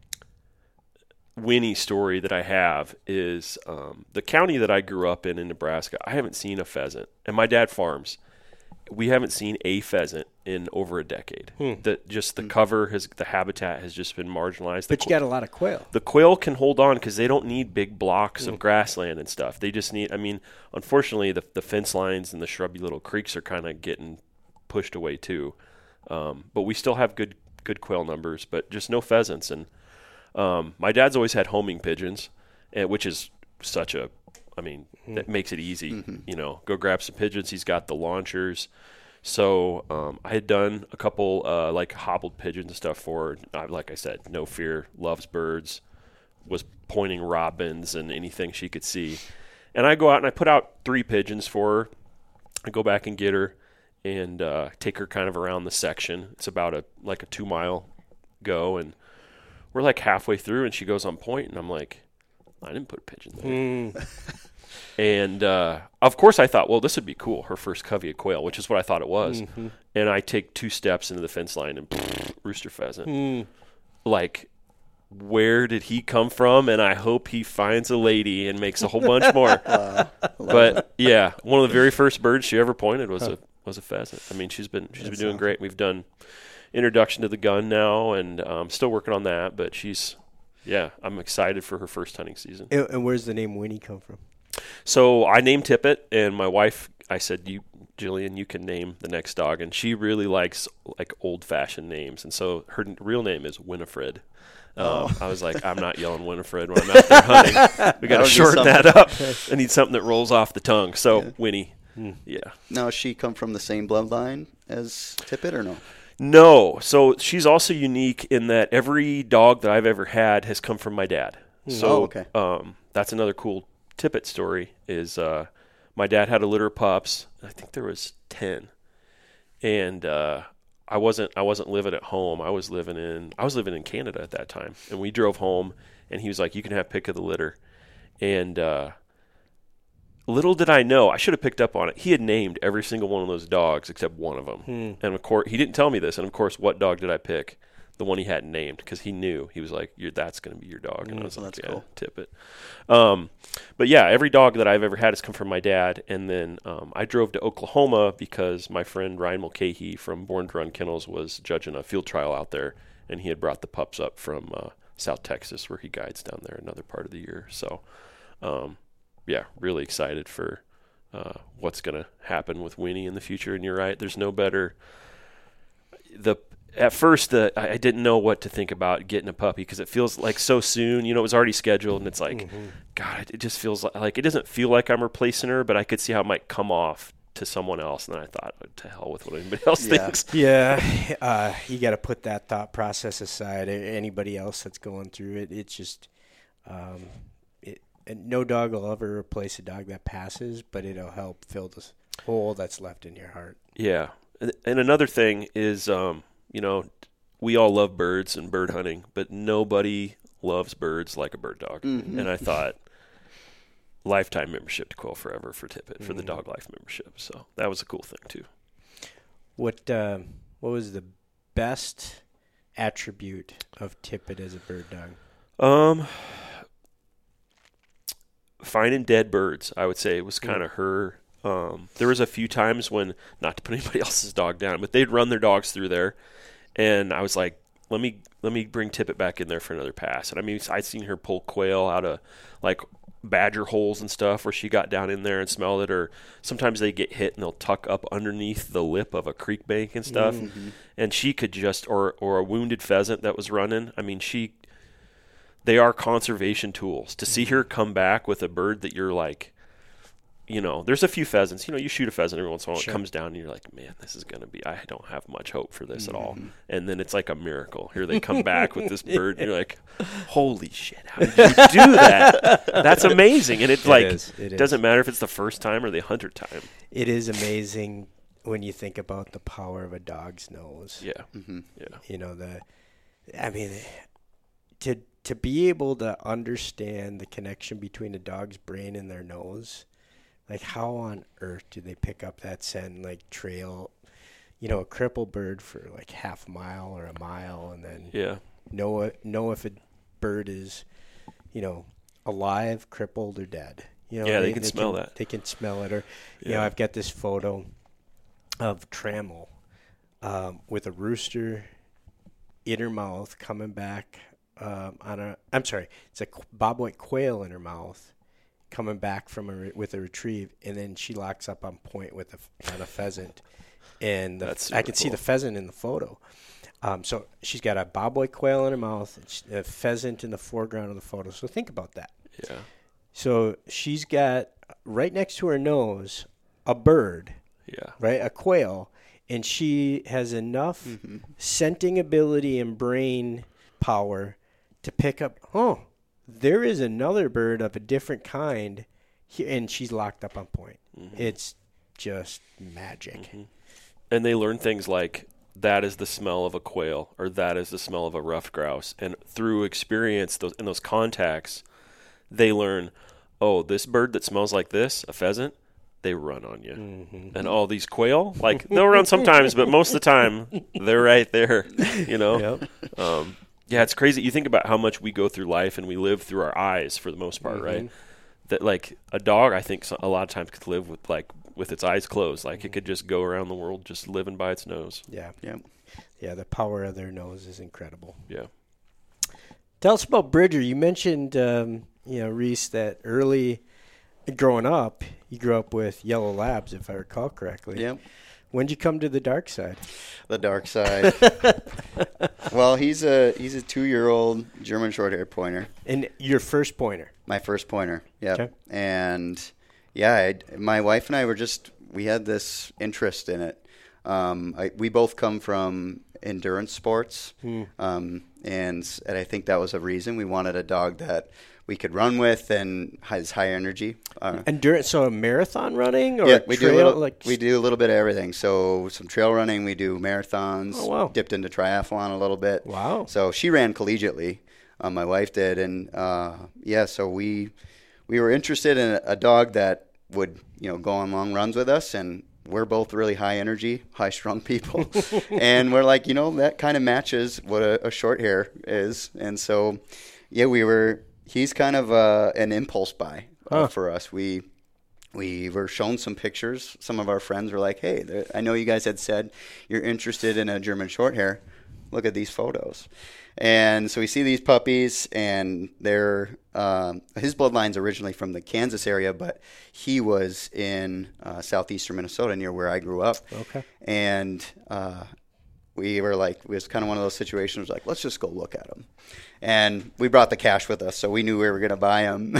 Winnie story that I have is um, the county that I grew up in in Nebraska. I haven't seen a pheasant, and my dad farms. We haven't seen a pheasant in over a decade. Hmm. That just the cover has, the habitat has just been marginalized. But the, you got a lot of quail. The quail can hold on because they don't need big blocks Hmm. of grassland and stuff. They just need. I mean, unfortunately, the the fence lines and the shrubby little creeks are kind of getting pushed away too. Um, but we still have good good quail numbers, but just no pheasants. And um, my dad's always had homing pigeons, and, which is such a. I mean, that makes it easy, Mm-hmm. you know, go grab some pigeons. He's got the launchers. So um, I had done a couple uh, like hobbled pigeons and stuff for her. Uh, like I said, no fear, loves birds, was pointing robins and anything she could see. And I go out and I put out three pigeons for her. I go back and get her and uh, take her kind of around the section. It's about a like a two mile go. And we're like halfway through and she goes on point and I'm like, I didn't put a pigeon there. Mm. And, uh, of course, I thought, well, this would be cool, her first covey of quail, which is what I thought it was. Mm-hmm. And I take two steps into the fence line and pfft, rooster pheasant. Mm. Like, where did he come from? And I hope he finds a lady and makes a whole bunch more. Uh, But, yeah, one of the very first birds she ever pointed was huh. a was a pheasant. I mean, she's been she's That's been doing awesome. great. We've done introduction to the gun now, and um, still working on that. But she's, yeah, I'm excited for her first hunting season. And, and where's the name Winnie come from? So I named Tippett, and my wife, I said, "You, Jillian, you can name the next dog." And she really likes like old-fashioned names, and so her n- real name is Winifred. Um, Oh. I was like, "I'm not yelling Winifred when I'm out there hunting. We got to would be shorten something. that up. I need something that rolls off the tongue." So Yeah. Winnie, Hmm. yeah. now, does she come from the same bloodline as Tippett or no? No, so she's also unique in that every dog that I've ever had has come from my dad. So Oh, okay. um, that's another cool Tippett story is uh, my dad had a litter of pups. I think there was ten, and uh, I wasn't I wasn't living at home. I was living in I was living in Canada at that time, and we drove home, and he was like, "You can have pick of the litter," and uh, little did I know, I should have picked up on it. He had named every single one of those dogs except one of them, Hmm. and of course he didn't tell me this. And of course, what dog did I pick? The one he hadn't named, because he knew. He was like, "You're that's going to be your dog," and I Mm, was so like, that's "Yeah, cool. Tippett." Um, but yeah, every dog that I've ever had has come from my dad. And then um, I drove to Oklahoma because my friend Ryan Mulcahy from Born to Run Kennels was judging a field trial out there, and he had brought the pups up from uh, South Texas, where he guides down there another part of the year. So, um, yeah, really excited for uh, what's going to happen with Winnie in the future. And you're right, there's no better. The At first, the I I didn't know what to think about getting a puppy because it feels like so soon. You know, it was already scheduled, and it's like, Mhm. God, it just feels like, like it doesn't feel like I'm replacing her, but I could see how it might come off to someone else. And then I thought, oh, to hell with what anybody else Yeah. thinks. Yeah, uh, you got to put that thought process aside. A- Anybody else that's going through it, it's just, um, it, and no dog will ever replace a dog that passes, but it'll help fill the hole that's left in your heart. Yeah. And, and another thing is, um, you know, we all love birds and bird hunting, but nobody loves birds like a bird dog. Mhm. And I thought lifetime membership to Quail Forever for Tippett for the Mhm. dog life membership. So that was a cool thing too. What uh, what was the best attribute of Tippett as a bird dog? Um, finding dead birds, I would say, was kind of her. Um, there was a few times when, not to put anybody else's dog down, but they'd run their dogs through there, and I was like, let me let me bring Tippett back in there for another pass. And I mean, I'd seen her pull quail out of like badger holes and stuff where she got down in there and smelled it, or sometimes they get hit and they'll tuck up underneath the lip of a creek bank and stuff. Mm-hmm. And she could just, or or a wounded pheasant that was running. I mean, she, they are conservation tools. To see her come back with a bird that you're like, you know, there's a few pheasants, you know, you shoot a pheasant every once in a while, Sure. it comes down and you're like, man, this is going to be, I don't have much hope for this Mm-hmm. at all. And then it's like a miracle. Here they come back with this bird and you're like, holy shit, how did you do that? That's amazing. And it's It like, is, it is. doesn't matter if it's the first time or the hundredth time. It is amazing when you think about the power of a dog's nose. Yeah. Mm-hmm. Yeah. You know, the, I mean, to to be able to understand the connection between a dog's brain and their nose, like how on earth do they pick up that scent and like trail, you know, a crippled bird for like half a mile or a mile, and then Yeah. know know if a bird is, you know, alive, crippled, or dead. You know, Yeah, they can smell that. They can smell it. Or, you know, Yeah. I've got this photo of Trammell um, with a rooster in her mouth coming back um, on a. I'm sorry, it's a qu- bobwhite quail in her mouth coming back from a re- with a retrieve, and then she locks up on point with a f- on a pheasant, and the, That's I super can see cool. the pheasant in the photo. Um, so she's got a bobwhite quail in her mouth, and sh- a pheasant in the foreground of the photo. So think about that. Yeah. So she's got right next to her nose a bird, Yeah. right, a quail, and she has enough Mm-hmm. scenting ability and brain power to pick up, oh, there is another bird of a different kind, he- and she's locked up on point. Mhm. It's just magic. Mhm. And they learn things like that is the smell of a quail, or that is the smell of a ruffed grouse. And through experience those in those contacts, they learn, oh, this bird that smells like this, a pheasant, they run on you. Mm-hmm. And all these quail, like they'll run sometimes, but most of the time they're right there, you know? Yep. Um, yeah, it's crazy. You think about how much we go through life and we live through our eyes for the most part, right? Mhm. That like a dog, I think so, a lot of times could live with like with its eyes closed. Like it could just go around the world just living by its nose. Yeah. Yep. Yeah, the power of their nose is incredible. Yeah. Tell us about Bridger. You mentioned, um, you know, Reese, that early growing up, you grew up with yellow labs, if I recall correctly. Yep. When did you come to the dark side? The dark side. Well, he's a he's a two year old German Shorthair pointer. And your first pointer. My first pointer. Yeah. Okay. And yeah, I, my wife and I were just we had this interest in it. Um, I, we both come from endurance sports, Hmm. um, and and I think that was a reason we wanted a dog that we could run with and has high energy. Uh, Endurance, so a marathon running or yeah, a we trail? do a little, like we do a little bit of everything. So some trail running, we do marathons. Oh, wow. Dipped into triathlon a little bit. Wow. So she ran collegiately. Um, my wife did, and uh, yeah, so we we were interested in a, a dog that would you know go on long runs with us, and we're both really high energy, high strung people, and we're like, you know, that kind of matches what a, a short hair is, and so yeah, we were. He's kind of uh, an impulse buy uh, Huh. for us. We we were shown some pictures. Some of our friends were like, "Hey, there- I know you guys had said you're interested in a German Shorthair. Look at these photos." And so we see these puppies, and they're um, his bloodline's originally from the Kansas area, but he was in uh, southeastern Minnesota, near where I grew up. Okay. And uh, we were like, it was kind of one of those situations like, let's just go look at them. And we brought the cash with us, so we knew we were going to buy them.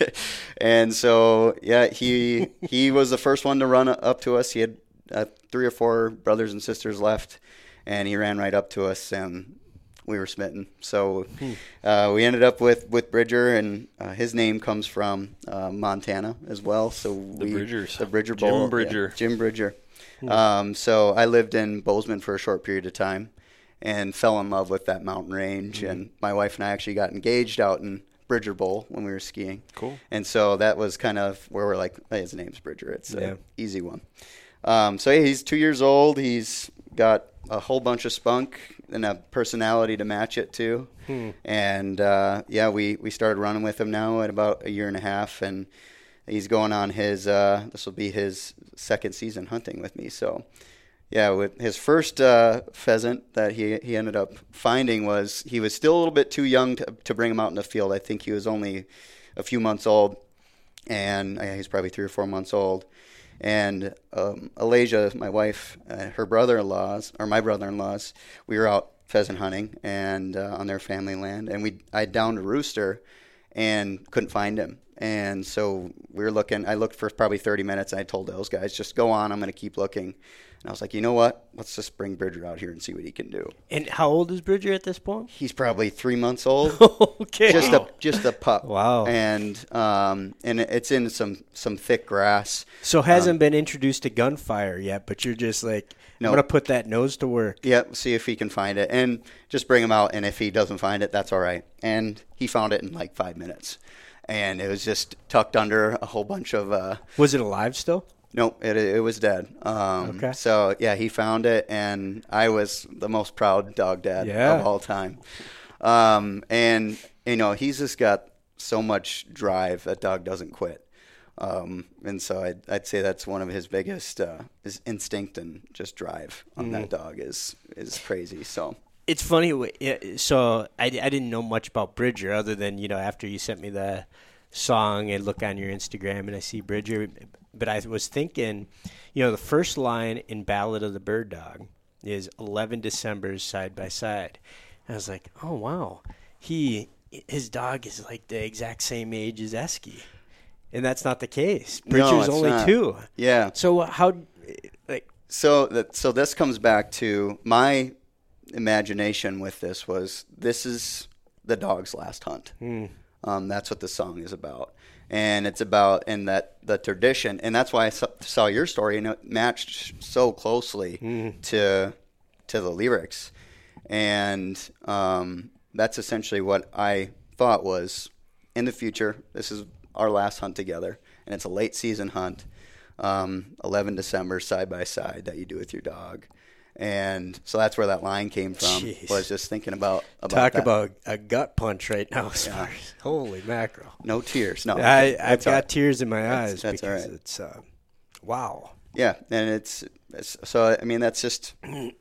And so, yeah, he he was the first one to run up to us. He had uh, three or four brothers and sisters left, and he ran right up to us, and we were smitten. So uh, we ended up with, with Bridger, and uh, his name comes from uh, Montana as well. So The we, Bridgers. the Bridger Jim Bowl, Bridger. yeah, Jim Bridger. Um, so I lived in Bozeman for a short period of time, and fell in love with that mountain range. Mm-hmm. And my wife and I actually got engaged out in Bridger Bowl when we were skiing. Cool. And so that was kind of where we're like, hey, his name's Bridger. It's Yeah. an easy one. Um, so yeah, he's two years old. He's got a whole bunch of spunk and a personality to match it too. Hmm. And uh, yeah, we, we started running with him now at about a year and a half, and he's going on his uh, this will be his second season hunting with me. So yeah, with his first uh, pheasant that he he ended up finding was he was still a little bit too young to, to bring him out in the field. I think he was only a few months old, and uh, he's probably three or four months old. And um, Alasia, my wife, uh, her brother-in-laws, or my brother-in-laws, we were out pheasant hunting and uh, on their family land, and we I downed a rooster and couldn't find him. And so we were looking. I looked for probably thirty minutes, and I told those guys, just go on. I'm going to keep looking. And I was like, you know what? Let's just bring Bridger out here and see what he can do. And how old is Bridger at this point? He's probably three months old. Okay. Just a just a pup. Wow. And um and it's in some some thick grass. So hasn't been introduced to gunfire yet, but you're just like, No. I'm going to put that nose to work. Yep, see if he can find it, and just bring him out. And if he doesn't find it, that's all right. And he found it in like five minutes, and it was just tucked under a whole bunch of. Uh, Was it alive still? Nope, it it was dead. Um, Okay. So yeah, he found it, and I was the most proud dog dad Yeah. of all time. Um, and you know, he's just got so much drive. That dog doesn't quit. Um, and so I'd, I'd say that's one of his biggest uh, his instinct and just drive on Mm. that dog is is crazy. So It's funny. w- yeah, So I, I didn't know much about Bridger other than, you know, after you sent me the song and look on your Instagram and I see Bridger. But I was thinking, you know, the first line in Ballad of the Bird Dog is eleven Decembers side by side. And I was like, oh, wow. He his dog is like the exact same age as Esky. And that's not the case. No, Bridger's it's only not. two. yeah, So how, like, so that so this comes back to my imagination with this was this is the dog's last hunt. Um, that's what the song is about. And it's about in that the tradition, and that's why I saw, saw your story, and it matched so closely to to the lyrics, and um, that's essentially what I thought was in the future. This is our last hunt together, and it's a late season hunt, um, eleven December side by side that you do with your dog, and so that's where that line came from. Jeez. Was just thinking about about talk that. about a gut punch right now. As far as, holy mackerel. No tears. No, I, I've that's all got right. tears in my That's- eyes that's all because right. it's uh, wow. Yeah, and it's, it's so. I mean, that's just.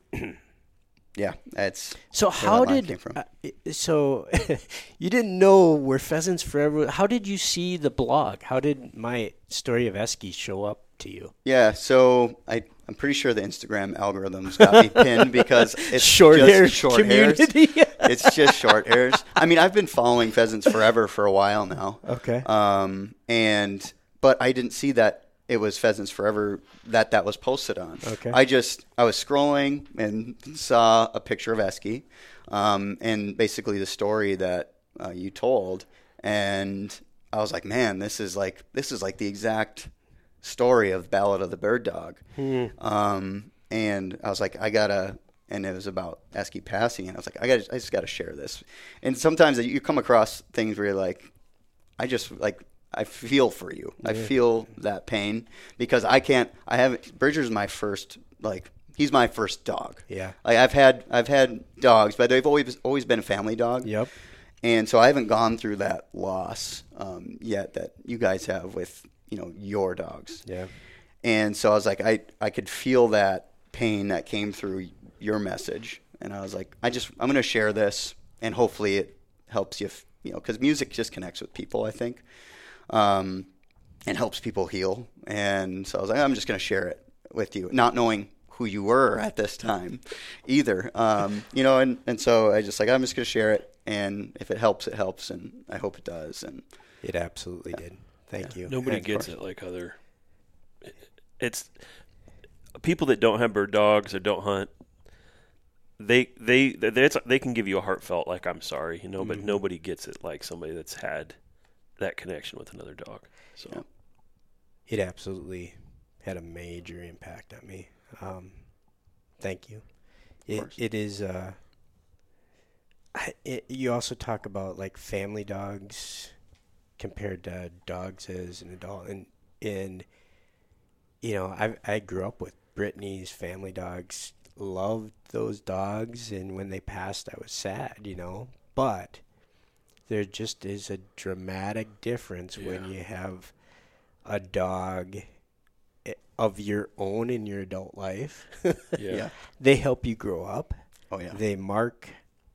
Yeah, it's. So where how that line did came from. uh, i- so you didn't know where Pheasants Forever? How did you see the blog? How did my story of Esky show up to you? Yeah, so I I'm pretty sure the Instagram algorithms got me pinned because it's Short just hair short hairs. community. It's just short hairs. I mean, I've been following Pheasants Forever for a while now. Okay. Um, and but I didn't see that it was Pheasants Forever that that was posted on. Okay. I just I was scrolling and saw a picture of Esky, um, and basically the story that uh, you told, and I was like, man, this is like this is like the exact story of Ballad of the Bird Dog. Um, and I was like, I gotta. And it was about Esky passing, and I was like, I got, I just got to share this. And sometimes you come across things where you're like, I just like, I feel for you. I feel that pain because I can't. I haven't. Bridger's my first, like, he's my first dog. Yeah. Like I've had, I've had dogs, but they've always, always been a family dog. Yep. And so I haven't gone through that loss um, yet that you guys have with, you know, your dogs. Yeah. And so I was like, I, I could feel that pain that came through your message. And I was like, I just, I'm going to share this and hopefully it helps you, f- you know, because music just connects with people, I think, um, and helps people heal. And so I was like, I'm just going to share it with you, not knowing who you were at this time either. Um, you know, and, and so I just like, I'm just going to share it. And if it helps, it helps. And I hope it does. And It absolutely did. Thank you. Nobody of gets course. it like other. It's people that don't have bird dogs or don't hunt. they they they, it's, they can give you a heartfelt like I'm sorry, you know, but Mhm. nobody gets it like somebody that's had that connection with another dog. So Yeah. It absolutely had a major impact on me. Um, thank you. It course. it is. Uh, I, it, you also talk about like family dogs compared to dogs as an adult, and and you know I I grew up with Brittany's family dogs. Loved those dogs, and when they passed, I was sad. You know, but there just is a dramatic difference when Yeah. you have a dog i- of your own in your adult life. yeah. Yeah. They help you grow up. Oh yeah. They mark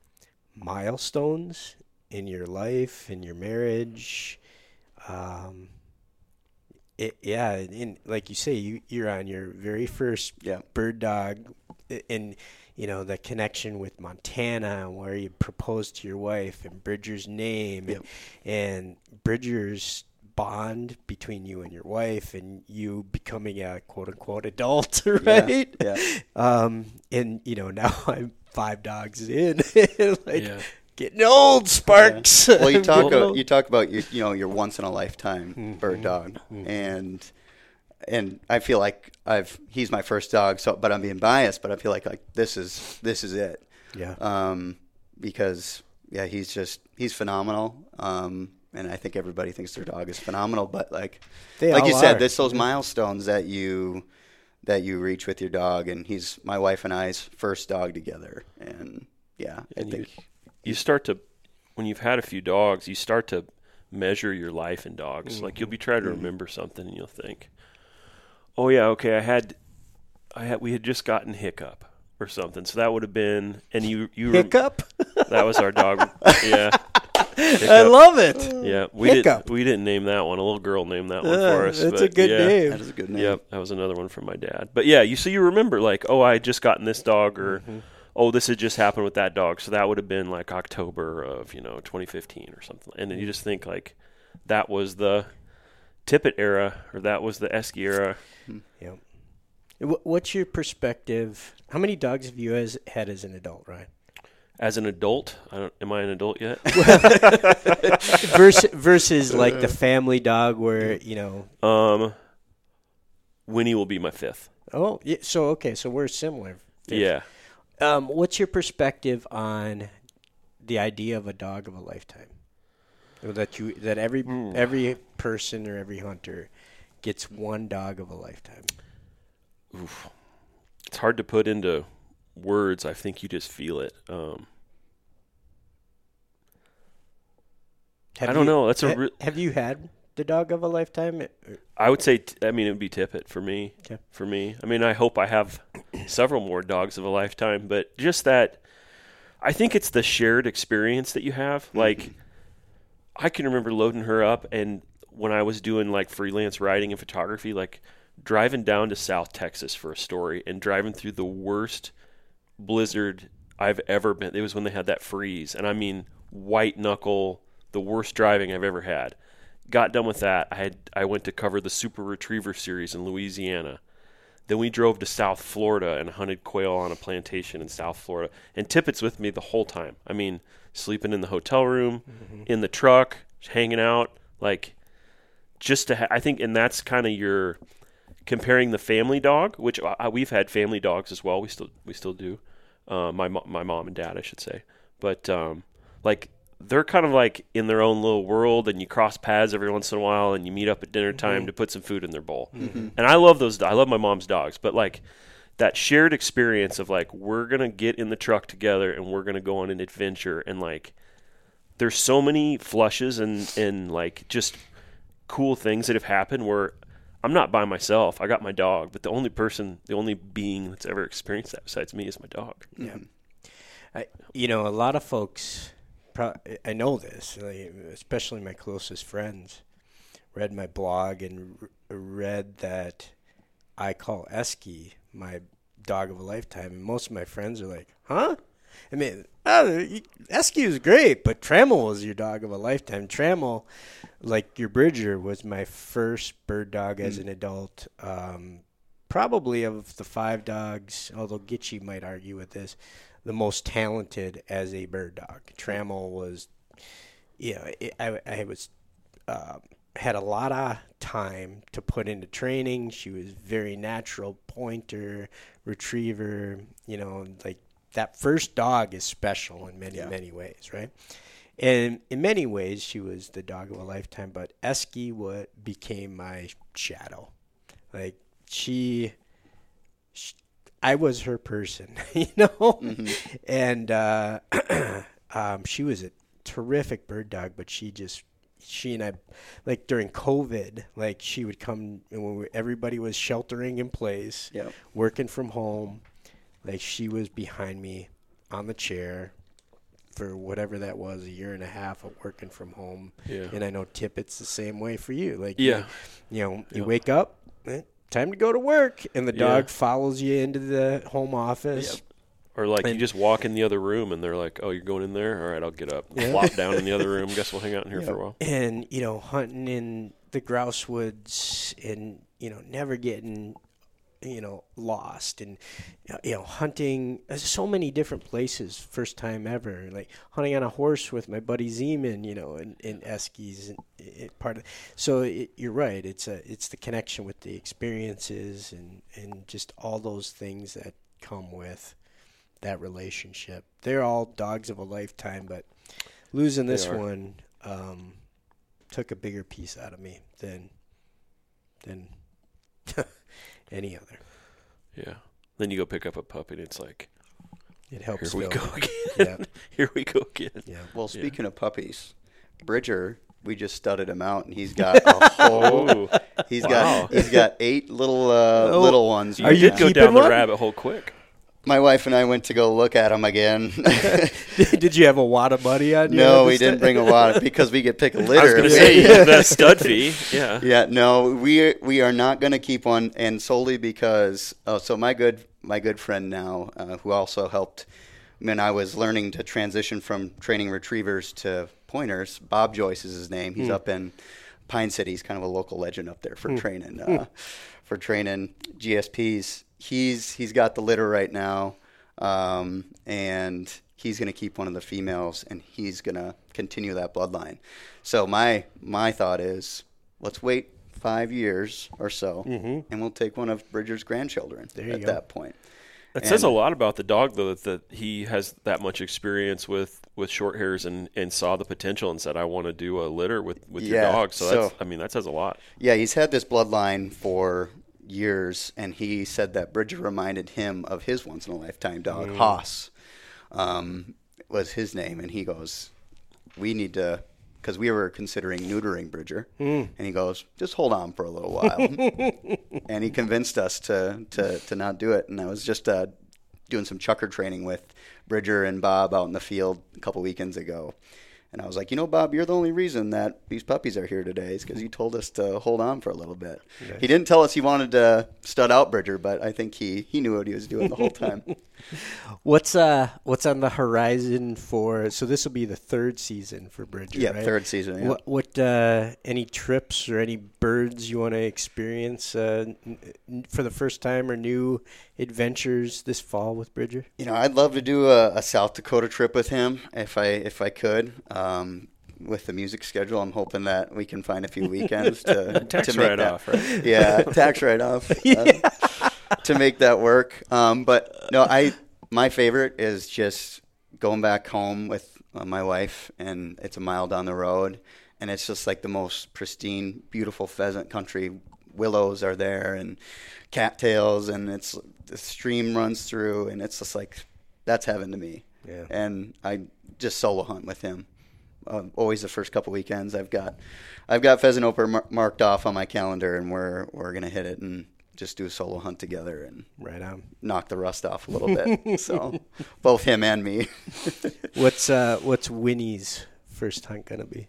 milestones in your life, in your marriage. Um, it, yeah, and like you say, you, you're on your very first Yeah. bird dog, i- and you know the connection with Montana, where you proposed to your wife, and Bridger's name, Yep. and, and Bridger's bond between you and your wife, and you becoming a quote unquote adult, right? Yeah. Um, and you know now I'm five dogs in, like Yeah. getting old, Sparks. Well, you talk Getting about, old. you talk about your you know your once in a lifetime Mhm. bird dog, Mhm. and and I feel like I've he's my first dog, so but I'm being biased, but I feel like like this is this is it, Yeah. um, because yeah, he's just he's phenomenal, um, and I think everybody thinks their dog is phenomenal, but like They like you all said, are. this those milestones that you that you reach with your dog, and he's my wife and I's first dog together, and yeah, I And you- think You start to, when you've had a few dogs, you start to measure your life in dogs. Like you'll be trying to Mhm. remember something, and you'll think, "Oh yeah, okay, I had, I had, we had just gotten Hiccup or something." So that would have been, and you, you, rem- Hiccup. that was our dog. Yeah, I Hiccup. love it. Yeah, we Hiccup. didn't, we didn't name that one. A little girl named that one Uh, for us. that's a but good yeah. name. that is a good name. Yep, that was another one from my dad. But yeah, you so you remember like, oh, I had just gotten this dog, or Mhm. oh, this had just happened with that dog. So that would have been like October of, you know, twenty fifteen or something. And then you just think like that was the Tippett era, or that was the Esky era. Yep. Wh- What's your perspective? How many dogs have you as, had as an adult, Ryan? As an adult, I don't, am I an adult yet? versus, versus like the family dog where, you know. um, Winnie will be my fifth. Oh, yeah, so, okay, so we're similar. Yeah. Um, what's your perspective on the idea of a dog of a lifetime? That you that every Ooh. every person or every hunter gets one dog of a lifetime. Oof. It's hard to put into words. I think you just feel it. Um, Have I don't you- know. That's a ha- re- have you had the dog of a lifetime? Or- I would say, t- I mean, it would be Tippett for me. Okay. For me. I mean, I hope I have several more dogs of a lifetime, but just that, I think it's the shared experience that you have. Like, I can remember loading her up, and when I was doing, like, freelance writing and photography, like, driving down to South Texas for a story and driving through the worst blizzard I've ever been. It was when they had that freeze, and I mean, white knuckle, the worst driving I've ever had. Got done with that. I had I went to cover the Super Retriever series in Louisiana. Then we drove to South Florida and hunted quail on a plantation in South Florida. And Tippett's with me the whole time. I mean, sleeping in the hotel room, Mm-hmm. in the truck, hanging out, like just to. Ha- I think, and that's kind of your comparing the family dog, which uh, we've had family dogs as well. We still we still do. Uh, my mo- my mom and dad, I should say, but um, like. They're kind of like in their own little world, and you cross paths every once in a while, and you meet up at dinner time Mhm. to put some food in their bowl. Mm-hmm. And I love those. I love my mom's dogs, but like that shared experience of like we're gonna get in the truck together and we're gonna go on an adventure, and like there's so many flushes and and like just cool things that have happened where I'm not by myself. I got my dog, but the only person, the only being that's ever experienced that besides me is my dog. Yeah. I, you know, a lot of folks, pro- I know this, like, especially my closest friends, read my blog and r- read that I call Esky my dog of a lifetime. And most of my friends are like, huh? I mean, oh, Esky was great, but Trammell was your dog of a lifetime. Trammell, like your Bridger, was my first bird dog as Mm. an adult. Um, probably of the five dogs, although Gitchy might argue with this, the most talented as a bird dog. Trammell was, you know, it, I, I was uh, had a lot of time to put into training. She was very natural pointer, retriever, you know, like that first dog is special in many, Yeah. many ways, right? And in many ways, she was the dog of a lifetime, but Esky what became my shadow. Like, she, she I was her person, you know? Mm-hmm. And uh, um, she was a terrific bird dog, but she just, she and I, like during COVID, like she would come, and when we, everybody was sheltering in place, Yep. working from home, like she was behind me on the chair for whatever that was, a year and a half of working from home. Yeah. And I know Tippett's the same way for you. Like, Yeah. you, you know, you Yeah. wake up, eh, time to go to work, and the Yeah. dog follows you into the home office. Yep. Or like you And- just walk in the other room and they're like, "Oh, you're going in there? All right, I'll get up." Yeah. Plop down in the other room. Guess we'll hang out in here Yeah. for a while. And, you know, hunting in the grouse woods and, you know, never getting, you know, lost. And, you know, hunting uh, so many different places, first time ever. Like hunting on a horse with my buddy Zeman, you know, in, in Eskies. And it, part of, so it, you're right. It's a, it's the connection with the experiences and, and just all those things that come with that relationship. They're all dogs of a lifetime, but losing this They are. one um, took a bigger piece out of me than than any other. Yeah. Then you go pick up a puppy and it's like, It helps. "Here we fill go it. again. Yeah, Here we go again." yeah. Well, speaking of puppies, Bridger, we just studded him out, and he's got a whole. Oh, He's Wow. got he's got eight little uh, Oh, little ones. you Are you did go keeping down the one? rabbit hole quick. My wife and I went to go look at him again. Did you have a wad of money on you? no, at we this didn't time? bring a lot because we could pick a litter. I was going to We- say the stud fee. Yeah. Yeah, no, we we are not going to keep one, and solely because oh, so my good my good friend now, uh, who also helped when I was learning to transition from training retrievers to pointers. Bob Joyce is his name. He's up in Pine City. He's kind of a local legend up there for training uh, for training G S Ps. He's he's got the litter right now, um, and he's going to keep one of the females, and he's going to continue that bloodline. So my my thought is, let's wait five years or so, and we'll take one of Bridger's grandchildren There you at go. that point. That says a And- lot about the dog, though, that, that he has that much experience with, with short hairs and, and saw the potential and said, "I want to do a litter with, with your Yeah, dog." So, so- that's, I mean, that says a lot. Yeah, he's had this bloodline for years, and he said that Bridger reminded him of his once-in-a-lifetime dog, Mm. Haas, um, was his name, and he goes, we need to, because we were considering neutering Bridger, Mm. and he goes, just hold on for a little while. And he convinced us to, to, to not do it, and I was just uh, doing some chucker training with Bridger and Bob out in the field a couple weekends ago. And I was like, you know, Bob, you're the only reason that these puppies are here today is because you told us to hold on for a little bit. Nice. He didn't tell us he wanted to stud out Bridger, but I think he, he knew what he was doing the whole time. What's uh what's on the horizon for? So this will be the third season for Bridger. Yeah, right? third season. Yeah. What what uh, any trips or any birds you want to experience uh, n- n- for the first time or new adventures this fall with Bridger? You know, I'd love to do a, a South Dakota trip with him if I if I could. Um, with the music schedule, I'm hoping that we can find a few weekends to Tax to make write that. off, right? Yeah, tax write off uh, to make that work. Um, but no, I my favorite is just going back home with uh, my wife, and it's a mile down the road, and it's just like the most pristine, beautiful pheasant country. Willows are there, and cattails, and it's the stream runs through, and it's just like that's heaven to me. Yeah. And I just solo hunt with him. Uh, always the first couple weekends, I've got, I've got Pheasant Oper mar- marked off on my calendar, and we're we're gonna hit it and just do a solo hunt together and Right on. knock the rust off a little bit. So both him and me. What's uh what's Winnie's first hunt gonna be?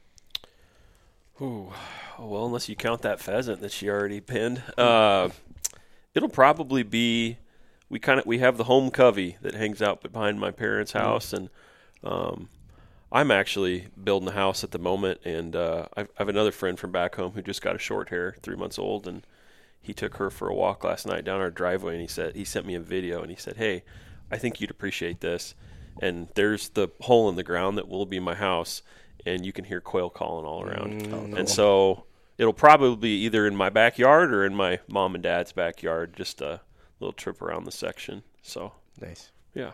Ooh, well, unless you count that pheasant that she already pinned, uh, it'll probably be. We kind of we have the home covey that hangs out behind my parents' house, and um, I'm actually building a house at the moment, and uh, I have another friend from back home who just got a short hair, three months old, and he took her for a walk last night down our driveway, and he said he sent me a video, and he said, "Hey, I think you'd appreciate this. And there's the hole in the ground that will be my house, and you can hear quail calling all around. Mm, Oh, no. And so it'll probably be either in my backyard or in my mom and dad's backyard, just a little trip around the section. So, Nice. yeah.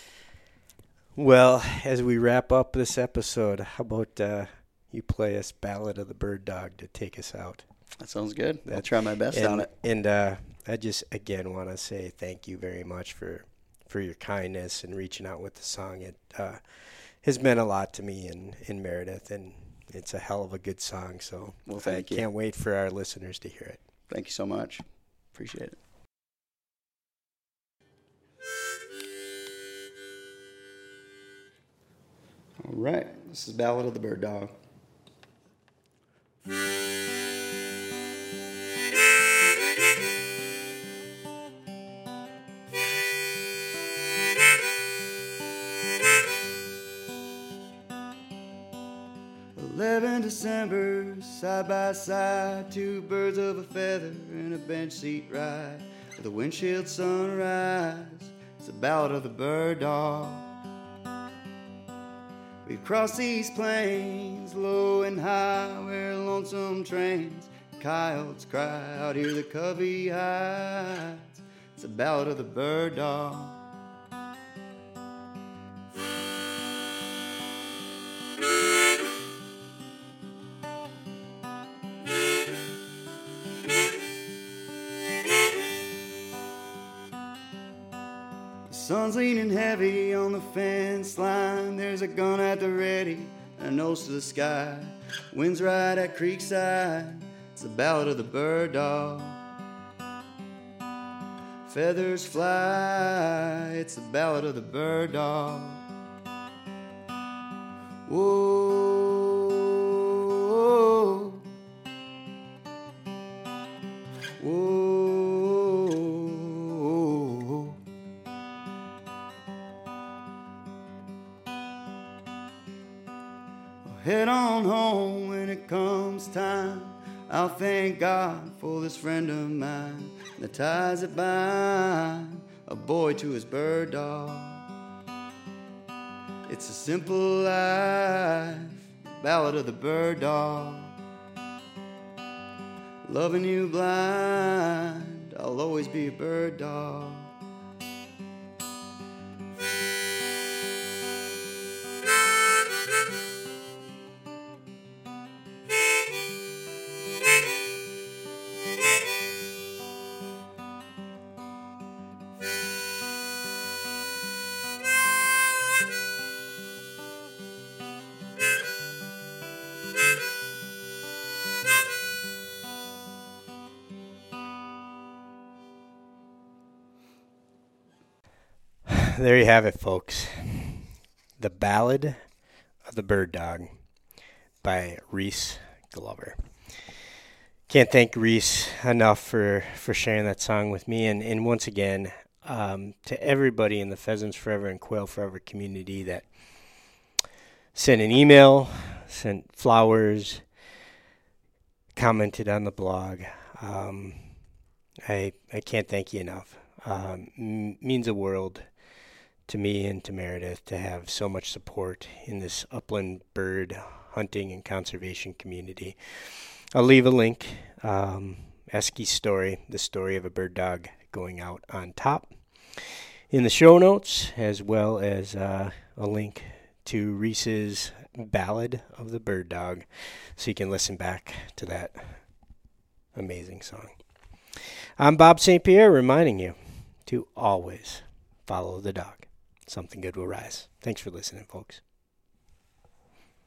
Well, as we wrap up this episode, how about uh, you play us Ballad of the Bird Dog to take us out? That sounds good. I'll That- try my best and, on it. And uh, I just, again, want to say thank you very much for, for your kindness and reaching out with the song. It uh, has meant a lot to me in, in Meredith, and it's a hell of a good song. So Well, thank I you. can't wait for our listeners to hear it. Thank you so much. Appreciate it. All right. This is Ballad of the Bird Dog. Eleven December, side by side, two birds of a feather in a bench seat ride. With a windshield sunrise, it's a ballad of the bird dog. We've crossed these plains, low and high, where lonesome trains, coyotes cry, out here the covey hides. It's a ballad of the bird dog. The sun's leaning heavy on the fence line. There's a gun at the ready and a nose to the sky. Wind's right at Creekside. It's the ballad of the bird dog. Feathers fly. It's the ballad of the bird dog. Whoa, whoa. Head on home when it comes time. I'll thank God for this friend of mine. The ties that bind a boy to his bird dog. It's a simple life, ballad of the bird dog. Loving you blind, I'll always be a bird dog. There you have it, folks. The Ballad of the Bird Dog by Reese Glover. Can't thank Reese enough for, for sharing that song with me. And, and once again, um, to everybody in the Pheasants Forever and Quail Forever community that sent an email, sent flowers, commented on the blog. Um, I I can't thank you enough. Um, m- means a world to me and to Meredith to have so much support in this upland bird hunting and conservation community. I'll leave a link, um, Esky's story, the story of a bird dog going out on top, in the show notes, as well as uh, a link to Reese's Ballad of the Bird Dog, so you can listen back to that amazing song. I'm Bob Saint Pierre, reminding you to always follow the dog. Something good will rise. Thanks for listening, folks.